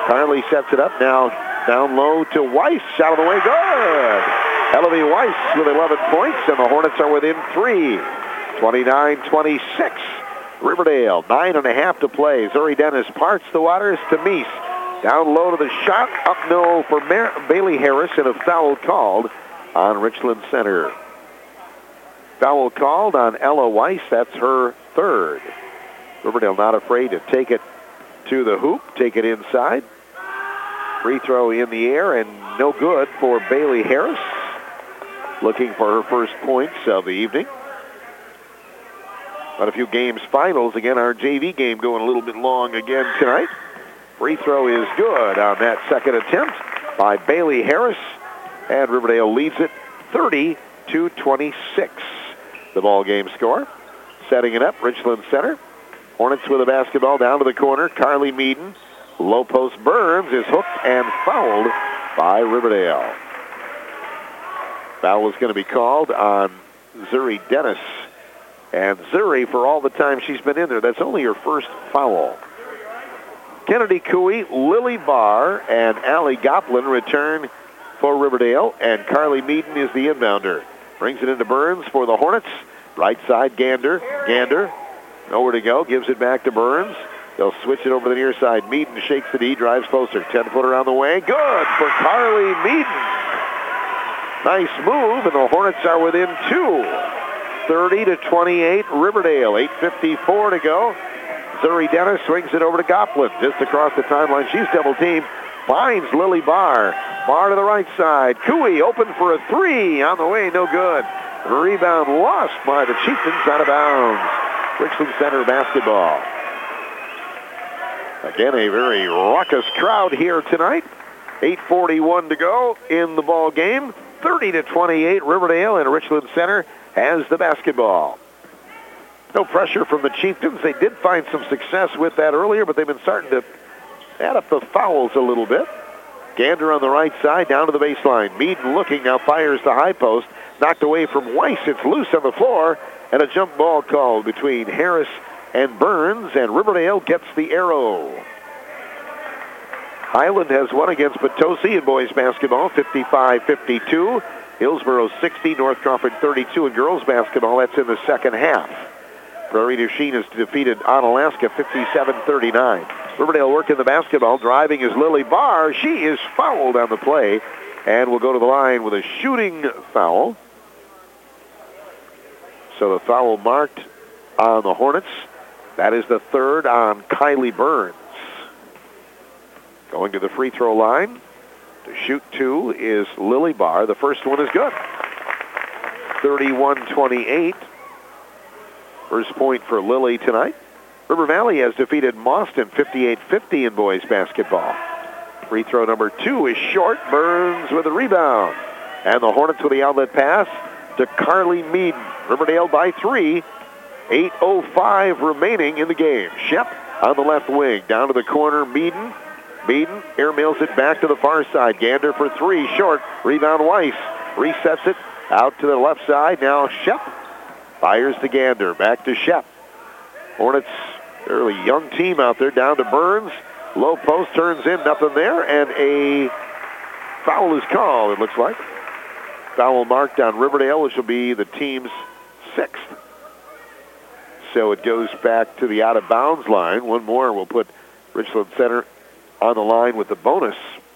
Carly sets it up now. Down low to Weiss. Shot of the way. Good. Ellery Weiss with eleven points, and the Hornets are within three. twenty-nine twenty-six. Riverdale, nine and a half to play. Zuri Dennis parts the waters to Meese. Down low to the shot. Up no for Mar- Bailey Harris, and a foul called on Richland Center. Foul called on Ella Weiss. That's her third. Riverdale not afraid to take it to the hoop, take it inside. Free throw in the air, and no good for Bailey Harris. Looking for her first points of the evening. But a few games finals. Again, our J V game going a little bit long again tonight. Free throw is good on that second attempt by Bailey Harris. And Riverdale leads it thirty to twenty-six. The ball game score. Setting it up, Richland Center. Hornets with a basketball down to the corner. Carly Meaden. Low post Burns is hooked and fouled by Riverdale. Foul is going to be called on Zuri Dennis. And Zuri, for all the time she's been in there, that's only her first foul. Kennedy Cooey, Lily Barr, and Allie Goplin return for Riverdale, and Carly Meaden is the inbounder. Brings it into Burns for the Hornets. Right side, Gander. Gander, nowhere to go, gives it back to Burns. They'll switch it over to the near side. Meaden shakes the D, drives closer. ten-footer on the way. Good for Carly Meaden. Nice move, and the Hornets are within two. thirty to twenty-eight, Riverdale. eight fifty-four to go. Zuri Dennis swings it over to Goplin. Just across the timeline, she's double-teamed. Finds Lily Barr. Barr to the right side. Cooey open for a three. On the way, no good. Rebound lost by the Chieftains, out of bounds. Richland Center basketball. Again, a very raucous crowd here tonight. eight forty-one to go in the ball game. thirty to twenty-eight, Riverdale, and Richland Center has the basketball. No pressure from the Chieftains. They did find some success with that earlier, but they've been starting to add up the fouls a little bit. Gander on the right side, down to the baseline. Meaden looking, now fires the high post. Knocked away from Weiss. It's loose on the floor, and a jump ball called between Harris and Burns, and Riverdale gets the arrow. Highland has won against Potosi in boys basketball, fifty-five fifty-two. Hillsboro sixty, North Crawford thirty-two in girls basketball. That's in the second half. Prairie du Chien has defeated Onalaska fifty-seven thirty-nine. Riverdale working the basketball. Driving is Lily Barr. She is fouled on the play and will go to the line with a shooting foul. So the foul marked on the Hornets. That is the third on Kylie Burns. Going to the free throw line to shoot two is Lily Barr. The first one is good. thirty-one twenty-eight. First point for Lily tonight. River Valley has defeated Mauston fifty-eight fifty in boys basketball. Free throw number two is short. Burns with a rebound. And the Hornets with the outlet pass to Carly Meaden. Riverdale by three. eight oh five remaining in the game. Shep on the left wing. Down to the corner, Meaden. Meaden airmails it back to the far side. Gander for three, short. Rebound Weiss. Resets it out to the left side. Now Shep fires to Gander. Back to Shep. Hornets, fairly young team out there. Down to Burns. Low post turns in, nothing there. And a foul is called, it looks like. Foul marked on Riverdale, which will be the team's sixth. So it goes back to the out-of-bounds line. One more will put Richland Center on the line with the bonus.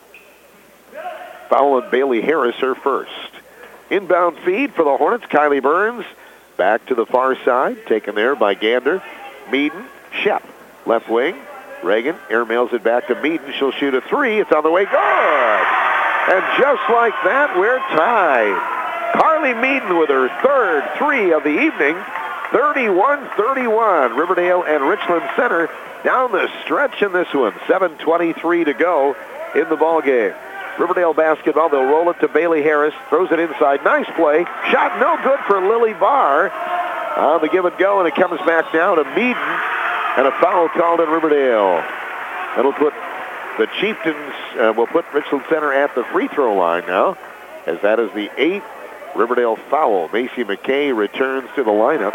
Foul on Bailey Harris, her first. Inbound feed for the Hornets. Kylie Burns back to the far side, taken there by Gander. Meaden, Shep, left wing. Reagan airmails it back to Meaden. She'll shoot a three. It's on the way. Good! And just like that, we're tied. Carly Meaden with her third three of the evening. thirty-one thirty-one. Riverdale and Richland Center down the stretch in this one. seven twenty-three to go in the ball game. Riverdale basketball. They'll roll it to Bailey Harris. Throws it inside. Nice play. Shot no good for Lily Barr. On the give and go, and it comes back down to Meaden. And a foul called in Riverdale. That'll put the Chieftains, uh, will put Richland Center at the free throw line now, as that is the eighth Riverdale foul. Macy McKay returns to the lineup.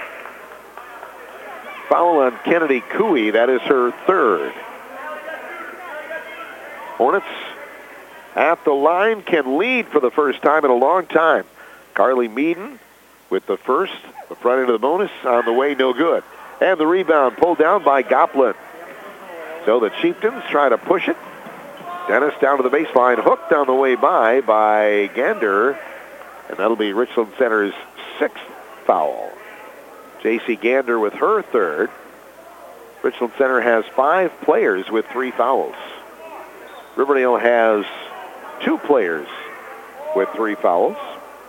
Foul on Kennedy Cooey. That is her third. Hornets at the line can lead for the first time in a long time. Carly Meaden with the first. The front end of the bonus on the way, no good. And the rebound pulled down by Goplin. So the Chieftains try to push it. Dennis down to the baseline, hooked on the way by by Gander. And that'll be Richland Center's sixth foul. J C Gander with her third. Richland Center has five players with three fouls. Riverdale has two players with three fouls.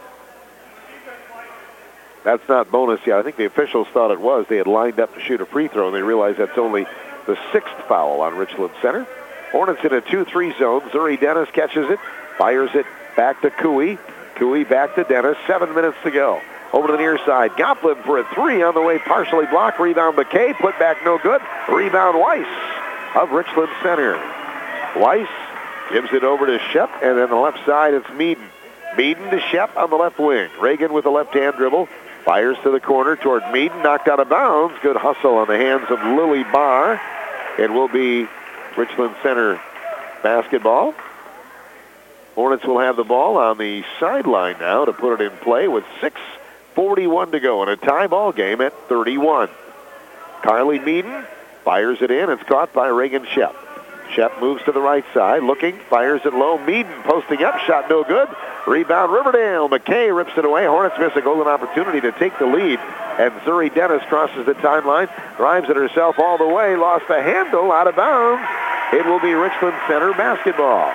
That's not bonus yet. I think the officials thought it was. They had lined up to shoot a free throw, and they realized that's only the sixth foul on Richland Center. Hornets in a two three zone. Zuri Dennis catches it, fires it back to Cooey. Cooey back to Dennis. Seven minutes to go. Over to the near side. Goplin for a three on the way, partially blocked. Rebound McKay, put back no good. Rebound Weiss of Richland Center. Weiss gives it over to Shep, and on the left side it's Meaden. Meaden to Shep on the left wing. Reagan with a left-hand dribble. Fires to the corner toward Meaden, knocked out of bounds. Good hustle on the hands of Lily Barr. It will be Richland Center basketball. Hornets will have the ball on the sideline now to put it in play with six forty-one to go in a tie ball game at thirty-one. Carly Meaden fires it in. It's caught by Reagan Shep. Shep moves to the right side, looking, fires it low. Meaden posting up, shot no good. Rebound Riverdale. McKay rips it away. Hornets miss a golden opportunity to take the lead. And Zuri Dennis crosses the timeline, drives it herself all the way, lost the handle, out of bounds. It will be Richland Center basketball.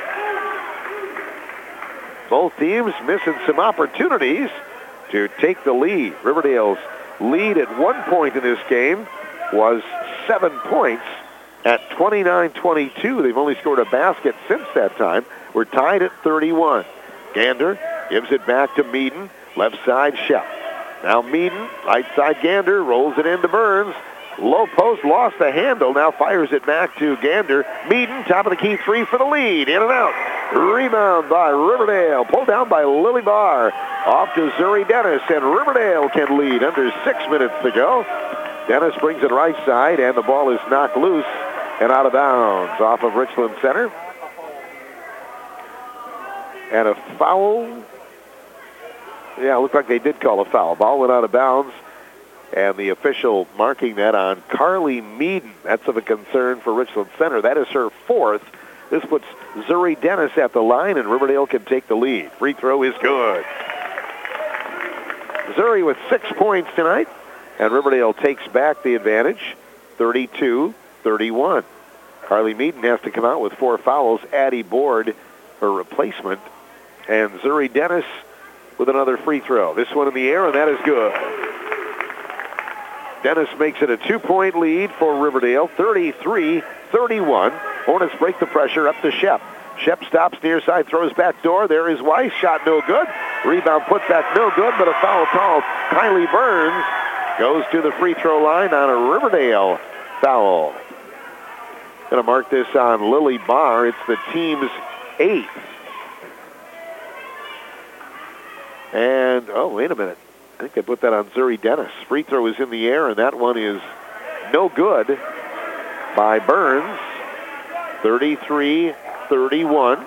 Both teams missing some opportunities to take the lead. Riverdale's lead at one point in this game was seven points. At twenty-nine twenty-two, they've only scored a basket since that time. We're tied at thirty-one. Gander gives it back to Meaden. Left side, Shep. Now Meaden, right side Gander, rolls it into Burns. Low post, lost the handle. Now fires it back to Gander. Meaden, top of the key three for the lead. In and out. Rebound by Riverdale. Pulled down by Lily Barr. Off to Zuri Dennis, and Riverdale can lead under six minutes to go. Dennis brings it right side, and the ball is knocked loose and out of bounds off of Richland Center. And a foul. Yeah, it looked like they did call a foul. Ball went out of bounds, and the official marking that on Carly Meaden. That's of a concern for Richland Center. That is her fourth. This puts Zuri Dennis at the line, and Riverdale can take the lead. Free throw is good. Zuri with six points tonight, and Riverdale takes back the advantage, thirty-two thirty-one. Carly Meaden has to come out with four fouls. Addie Board, her replacement, and Zuri Dennis with another free throw. This one in the air, and that is good. Dennis makes it a two-point lead for Riverdale, thirty-three thirty-one. Hornets break the pressure up to Shep. Shep stops near side, throws back door. There is Weiss, shot no good. Rebound put back no good, but a foul called. Kylie Burns goes to the free throw line on a Riverdale foul. Going to mark this on Lily Barr. It's the team's eighth. And, oh, wait a minute. I think they put that on Zuri Dennis. Free throw is in the air, and that one is no good by Burns. thirty-three thirty-one.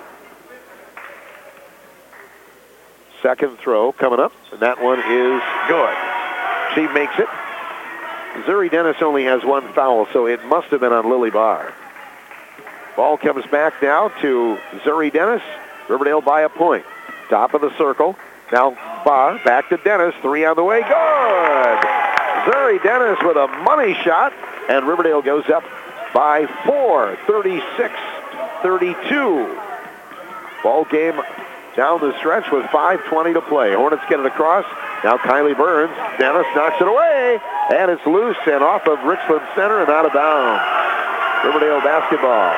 Second throw coming up, and that one is good. She makes it. Zuri Dennis only has one foul, so it must have been on Lily Barr. Ball comes back now to Zuri Dennis. Riverdale by a point. Top of the circle. Now Barr back to Dennis. Three on the way. Good! Zuri Dennis with a money shot, and Riverdale goes up by four, thirty-six thirty-two. Ball game down the stretch with five twenty to play. Hornets get it across. Now Kylie Burns. Dennis knocks it away, and it's loose and off of Richland Center and out of bounds. Riverdale basketball.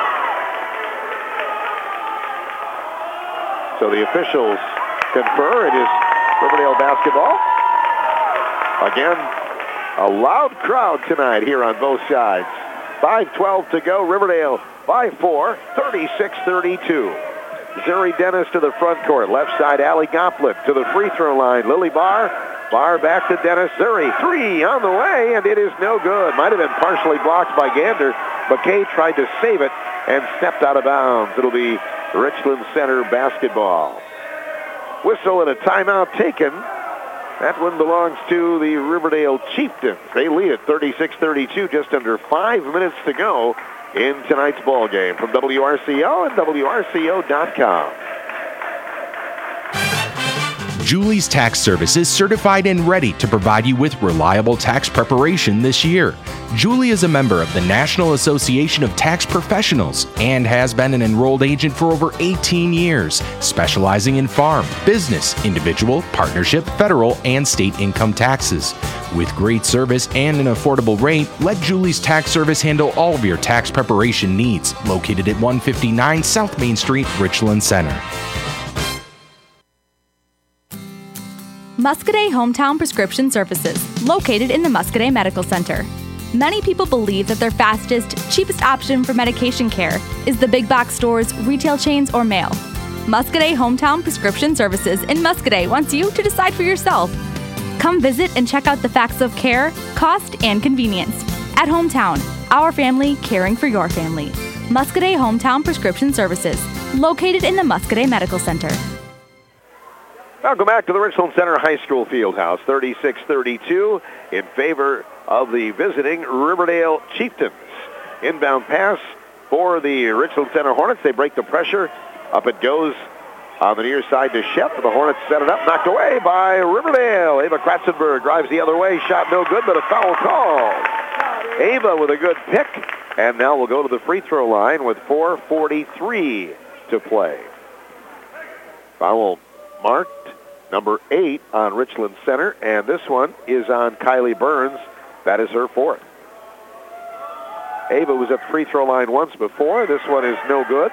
So the officials confer. It is Riverdale basketball. Again, a loud crowd tonight here on both sides. five twelve to go. Riverdale by four, thirty-six thirty-two. Zuri Dennis to the front court. Left side, Allie Goplin to the free throw line. Lily Barr Far back to Dennis Zuri. Three on the way, and it is no good. Might have been partially blocked by Gander. McKay tried to save it and stepped out of bounds. It'll be Richland Center basketball. Whistle and a timeout taken. That one belongs to the Riverdale Chieftains. They lead at thirty-six thirty-two, just under five minutes to go in tonight's ball game. From W R C O and W R C O dot com. Julie's Tax Service is certified and ready to provide you with reliable tax preparation this year. Julie is a member of the National Association of Tax Professionals and has been an enrolled agent for over eighteen years, specializing in farm, business, individual, partnership, federal, and state income taxes. With great service and an affordable rate, let Julie's Tax Service handle all of your tax preparation needs. Located at one fifty-nine South Main Street, Richland Center. Muscadet Hometown Prescription Services, located in the Muscadet Medical Center. Many people believe that their fastest, cheapest option for medication care is the big box stores, retail chains, or mail. Muscadet Hometown Prescription Services in Muscadet wants you to decide for yourself. Come visit and check out the facts of care, cost, and convenience. At Hometown, our family caring for your family. Muscadet Hometown Prescription Services, located in the Muscadet Medical Center. Welcome back to the Richland Center High School Fieldhouse. thirty-six thirty-two in favor of the visiting Riverdale Chieftains. Inbound pass for the Richland Center Hornets. They break the pressure. Up it goes on the near side to Shep. The Hornets set it up. Knocked away by Riverdale. Ava Kratzenberg drives the other way. Shot no good, but a foul call. Ava with a good pick. And now we'll go to the free throw line with four forty-three to play. Foul marked. Number eight on Richland Center, and this one is on Kylie Burns. That is her fourth. Ava was at the free throw line once before. This one is no good.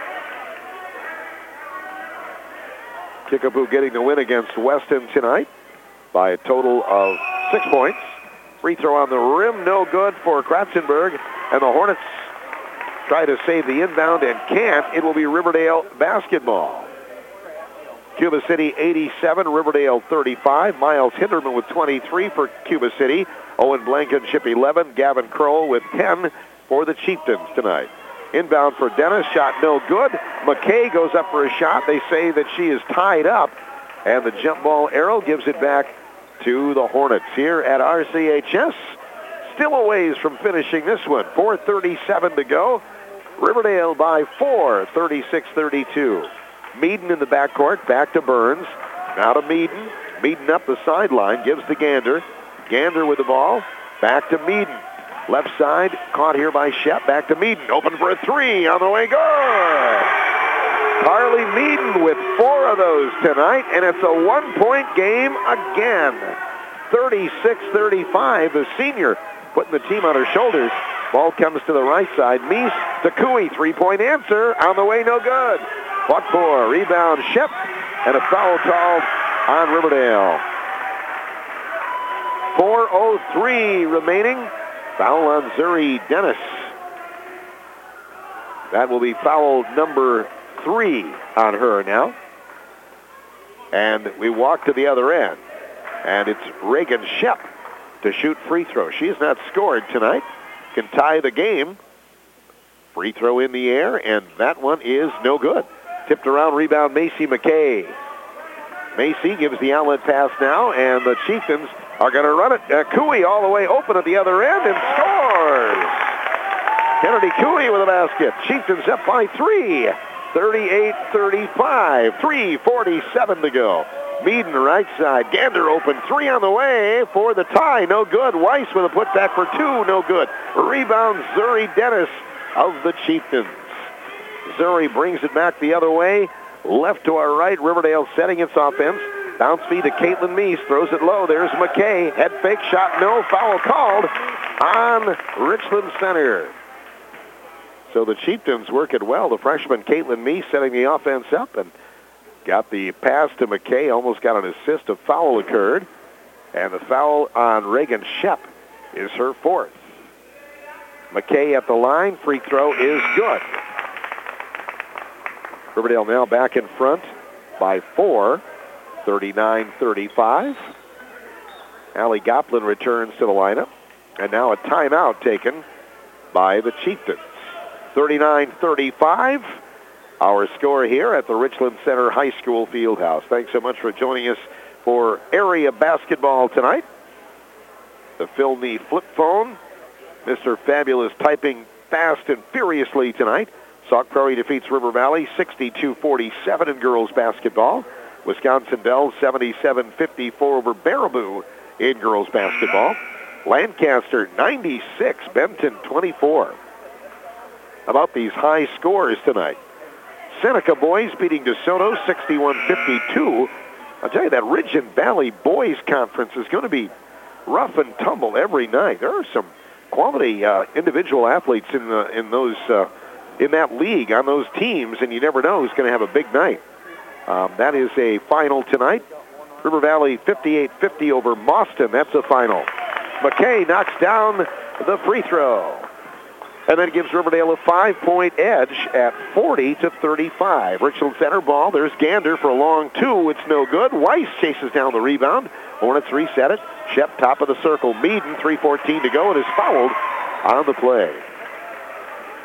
Kickapoo getting the win against Weston tonight by a total of six points. Free throw on the rim, no good for Kratzenberg, and the Hornets try to save the inbound and can't. It will be Riverdale basketball. Cuba City eighty-seven, Riverdale thirty-five. Miles Hinderman with twenty-three for Cuba City. Owen Blankenship eleven. Gavin Kroll with ten for the Chieftains tonight. Inbound for Dennis. Shot no good. McKay goes up for a shot. They say that she is tied up. And the jump ball arrow gives it back to the Hornets here at R C H S. Still a ways from finishing this one. four thirty-seven to go. Riverdale by four, thirty-six thirty-two. Meaden in the backcourt, back to Burns. Now to Meaden. Meaden up the sideline, gives to Gander. Gander with the ball, back to Meaden. Left side, caught here by Shep, back to Meaden. Open for a three, on the way, good! Carly Meaden with four of those tonight, and it's a one-point game again. thirty-six thirty-five, the senior putting the team on her shoulders. Ball comes to the right side. Meese to Cooey, three-point answer, on the way, no good. Fought for, rebound Shep, and a foul called on Riverdale. four oh three remaining. Foul on Zuri Dennis. That will be foul number three on her now. And we walk to the other end. And it's Reagan Shep to shoot free throw. She's not scored tonight. Can tie the game. Free throw in the air, and that one is no good. Tipped around, rebound, Macy McKay. Macy gives the outlet pass now, and the Chieftains are going to run it. Uh, Cooey all the way open at the other end and scores. Kennedy Cooey with a basket. Chieftains up by three. thirty-eight thirty-five. three forty-seven to go. Meaden right side. Gander open. Three on the way for the tie. No good. Weiss with a putback for two. No good. Rebound Zuri Dennis of the Chieftains. Zuri brings it back the other way. Left to our right. Riverdale setting its offense. Bounce feed to Caitlin Meese. Throws it low. There's McKay. Head fake shot. No. Foul called on Richland Center. So the Chieftains work it well. The freshman Caitlin Meese setting the offense up and got the pass to McKay. Almost got an assist. A foul occurred. And the foul on Reagan Shep is her fourth. McKay at the line. Free throw is good. Riverdale now back in front by four, thirty-nine thirty-five. Allie Goplin returns to the lineup. And now a timeout taken by the Chieftains. thirty-nine thirty-five, our score here at the Richland Center High School Fieldhouse. Thanks so much for joining us for area basketball tonight. The Phil Nee flip phone. Mister Fabulous typing fast and furiously tonight. Sauk Prairie defeats River Valley sixty-two forty-seven in girls basketball. Wisconsin Dells seventy-seven fifty-four over Baraboo in girls basketball. Lancaster ninety-six, Benton twenty-four. How about these high scores tonight? Seneca boys beating DeSoto sixty-one fifty-two. I'll tell you, that Ridge and Valley boys conference is going to be rough and tumble every night. There are some quality uh, individual athletes in the, in those uh, in that league on those teams, and you never know who's going to have a big night. Um, that is a final tonight. River Valley fifty-eight fifty over Mauston. That's a final. McKay knocks down the free throw. And that gives Riverdale a five-point edge at forty to thirty-five. Richland Center ball. There's Gander for a long two. It's no good. Weiss chases down the rebound. Hornets reset it. Shep top of the circle. Meaden, three fourteen to go, and is fouled on the play.